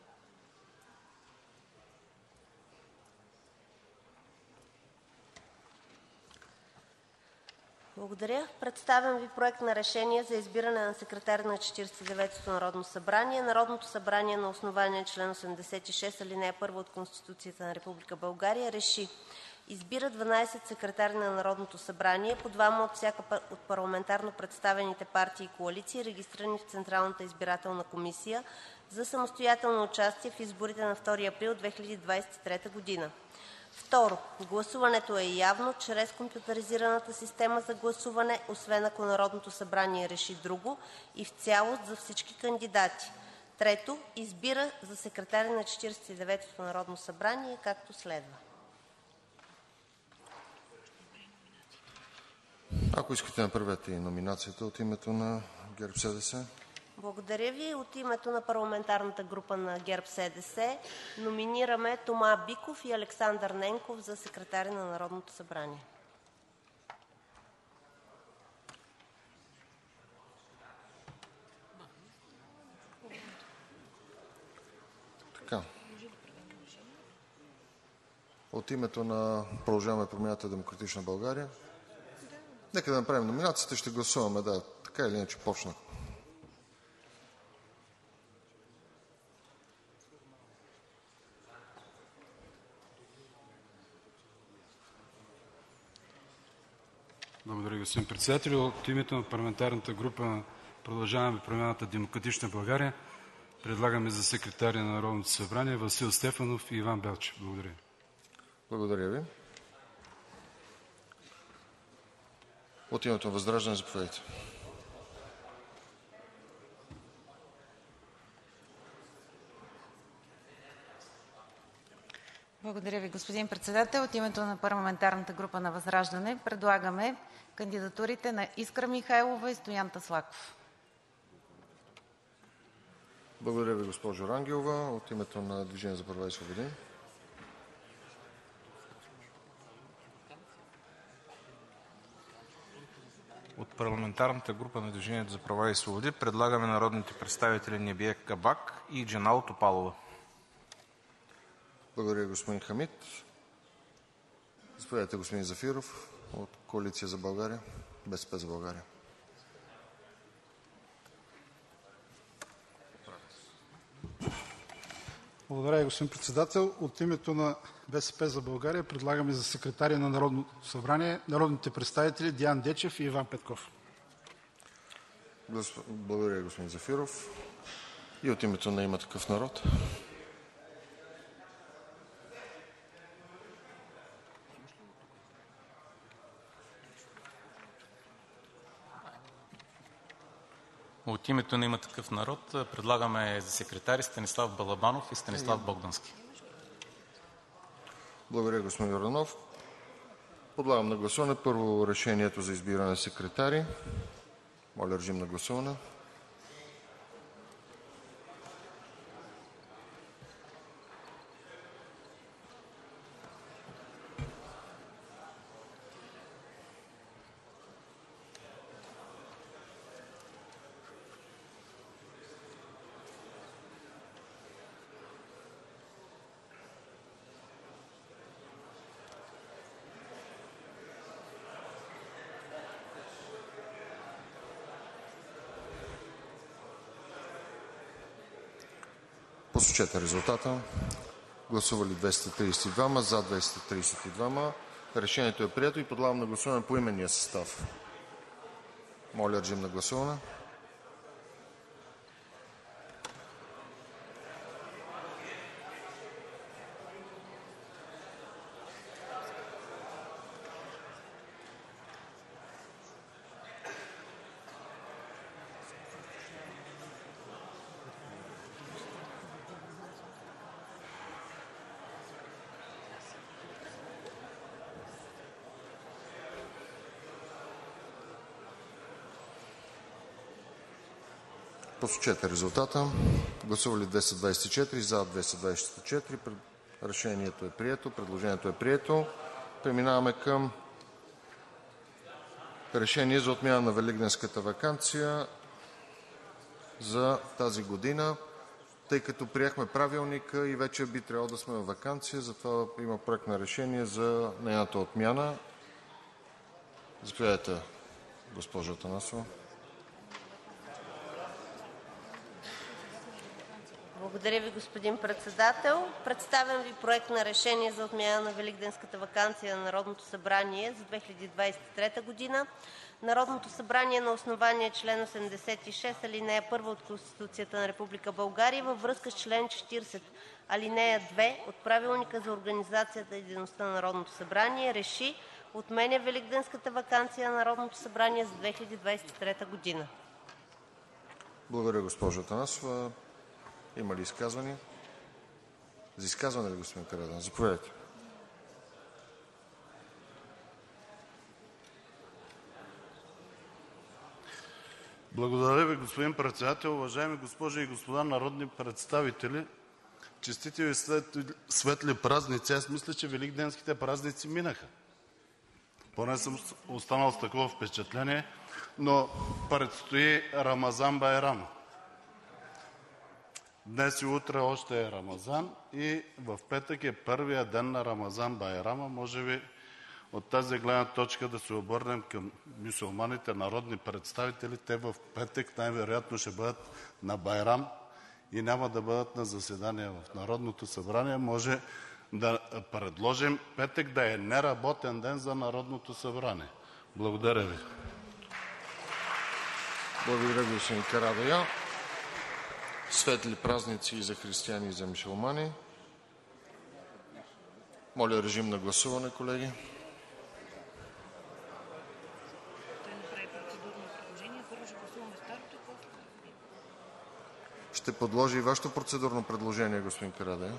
Благодаря. Представям Ви Проект на решение за избиране на секретар на Четиридесет и деветото народно събрание. Народното събрание на основание член осемдесет и шест, алинея първа от Конституцията на Република България РЕШИ: Избира дванадесет секретари на Народното събрание, по двама от всяка от парламентарно представените партии и коалиции, регистрирани в Централната избирателна комисия, за самостоятелно участие в изборите на втори април две хиляди двадесет и трета година. Второ, гласуването е явно чрез компютъризираната система за гласуване, освен ако Народното събрание реши друго, и в цялост за всички кандидати. Трето, избира за секретари на Четиридесет и деветото народно събрание, както следва. Ако искате, направете и номинацията от името на ГЕРБ-СДС. Благодаря Ви. От името на парламентарната група на ГЕРБ-СДС номинираме Тома Биков и Александър Ненков за секретари на Народното събрание. Така. От името на Продължаваме Промяната Демократична България. Нека да направим номинацията, ще гласуваме. Да, така или иначе почнах. Благодаря, господин председател. От името на парламентарната група Продължаваме Промяната Демократична България предлагаме за секретари на Народното събрание Васил Стефанов и Иван Белчев. Благодаря. Благодаря Ви. От името на ВЪЗРАЖДАНЕ, заповядайте. Благодаря Ви, господин Председател. От името на парламентарната група на ВЪЗРАЖДАНЕ предлагаме кандидатурите на Искра Михайлова и Стоян Таслаков. Благодаря Ви, госпожо Рангелова. От името на Движение за права и свободи. От парламентарната група на Движението за права и свободи предлагаме народните представители Небие Кабак и Джанал Топалова. Благодаря, господин Хамид. Заповядайте, господин Зафиров от Коалиция за България, БСП за България. Благодаря, господин Председател. От името на БСП за България предлагаме за секретари на Народното събрание народните представители Диан Дечев и Иван Петков. Благодаря, господин Зафиров. И от името на „Има такъв народ“. От името на „Има такъв народ“ предлагаме за секретари Станислав Балабанов и Станислав Богдански. Благодаря, господин Йорданов. Подлагам на гласуване първо решението за избиране на секретари. Моля, режим на гласуване. Посочете резултата. Гласували двеста тридесет и двама, за двеста тридесет и двама. Решението е прието и подлагам на гласуване поименния състав. Моля, режим на гласуване. Посочете резултата. Гласували двеста двадесет и четири, за двеста двадесет и четири. Решението е прието. Предложението е прието. Преминаваме към решение за отмяна на Великденската ваканция за тази година. Тъй като приехме правилника и вече би трябвало да сме във ваканция, затова има проект на решение за нейната отмяна. Заповядайте, госпожо Атанасова. Благодаря Ви, господин Председател. Представям Ви Проект на решение за отмяна на Великденската ваканция на Народното събрание за две хиляди двадесет и трета година. Народното събрание на основание член осемдесет и шест, алинея първа от Конституцията на Република България във връзка с член четиридесет, алинея две от Правилника за организацията и дейността на Народното събрание РЕШИ: отменя Великденската ваканция на Народното събрание за две хиляди двадесет и трета година. Благодаря, госпожо Атанасова. Има ли изказвания? За изказване ли, господин Карадайъ? Заповядайте. Благодаря Ви, господин Председател. Уважаеми госпожи и господа народни представители, честити Ви светли празници! Аз мисля, че великденските празници минаха. Поне съм останал с такова впечатление, но предстои Рамазан Байрам. Днес и утре още е Рамазан и в петък е първият ден на Рамазан Байрама. Може би от тази гледна точка да се обърнем към мюсюлманите народни представители. Те в петък най-вероятно ще бъдат на Байрам и няма да бъдат на заседание в Народното събрание. Може да предложим петък да е неработен ден за Народното събрание. Благодаря Ви. Благодаря, господин Карадайъ. Светли празници и за християни, и за мюсюлмани. Моля, режим на гласуване, колеги. Ще подложи и Вашето процедурно предложение, господин Карадайъ.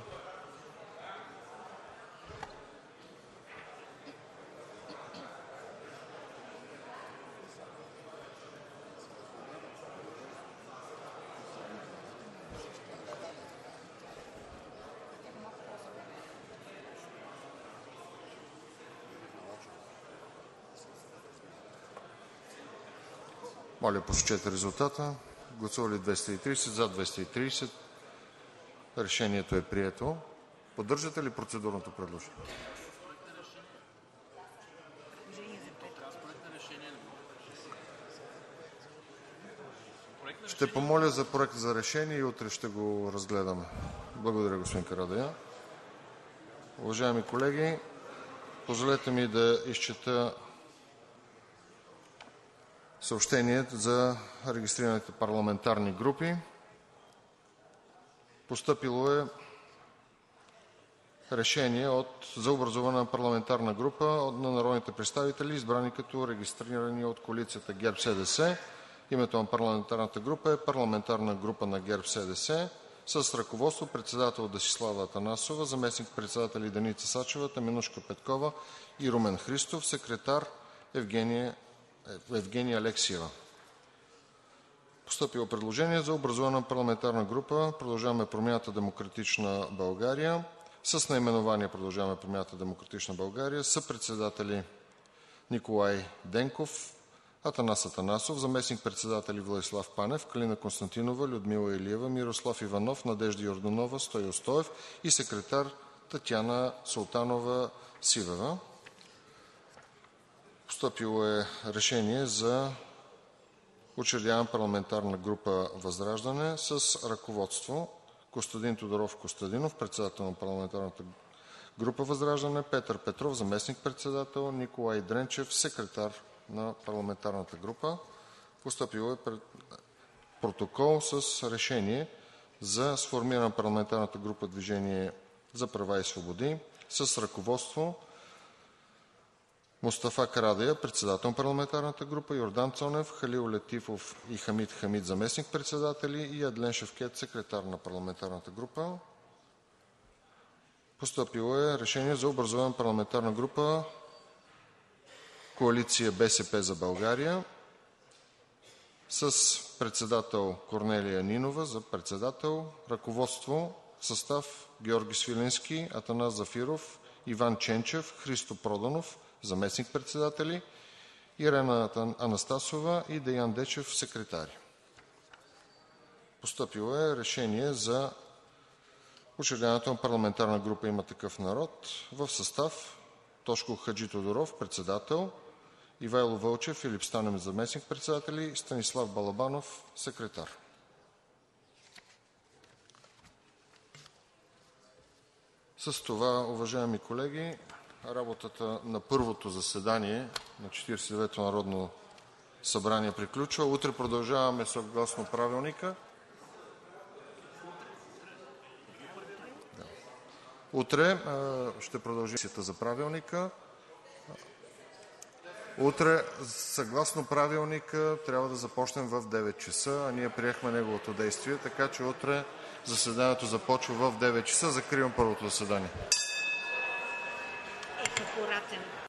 Моля, посочете резултата. Гласували двеста и тридесет, за двеста и тридесет. Решението е прието. Поддържате ли процедурното предложение? Ще помоля за проект за решение и утре ще го разгледаме. Благодаря, господин Карадайъ. Уважаеми колеги, позволете ми да изчета съобщение за регистрираните парламентарни групи. Постъпило е решение от, за образуване на парламентарна група на народните представители, избрани като регистрирани от коалицията ГЕРБ-СДС Името на парламентарната група е парламентарна група на ГЕРБ-СДС с ръководство председател Десислава Атанасова, заместник-председатели Деница Сачева, Теменужка Петкова и Румен Христов, секретар Евгения, Евгения Алексиева. Постъпило предложение за образуване на парламентарна група Продължаваме промяната Демократична България с наименование Продължаваме промяната Демократична България, съпредседатели Николай Денков, Атанас Атанасов, заместник-председатели Владислав Панев, Калина Константинова, Людмила Илиева, Мирослав Иванов, Надежда Йорданова, Стою Стоев и секретар Татяна Султанова Сивева. Постъпило е решение за учредяване парламентарна група ВЪЗРАЖДАНЕ с ръководство Костадин Тодоров Костадинов, председател на парламентарната група ВЪЗРАЖДАНЕ, Петър Петров, заместник-председател, Николай Дренчев, секретар на парламентарната група. Постъпил е протокол с решение за сформиране на парламентарната група Движение за права и свободи с ръководство Мустафа Карадайъ, председател на парламентарната група, Йордан Цонев, Халил Летифов и Хамид Хамид, заместник-председатели, и Адлен Шевкед, секретар на парламентарната група. Постъпило е решение за образуване на парламентарна група Коалиция БСП за България с председател Корнелия Нинова за председател, ръководство, състав Георги Свиленски, Атанас Зафиров, Иван Ченчев, Христо Проданов, заместник-председатели, Ирена Анастасова и Деян Дечев, секретари. Постъпило е решение за учредяването на парламентарна група „Има такъв народ“ в състав Тошко Хаджитодоров, председател, Ивайло Вълчев, Филип Станев, заместник-председатели, Станислав Балабанов, секретар. С това, уважаеми колеги, работата на първото заседание на Четиридесет и деветото народно събрание приключва. Утре продължаваме съгласно Правилника. Утре ще продължим сесията за Правилника. Утре, съгласно Правилника, трябва да започнем в девет часа, а ние приехме неговото действие, така че утре заседанието започва в девет часа. Закривам първото заседание.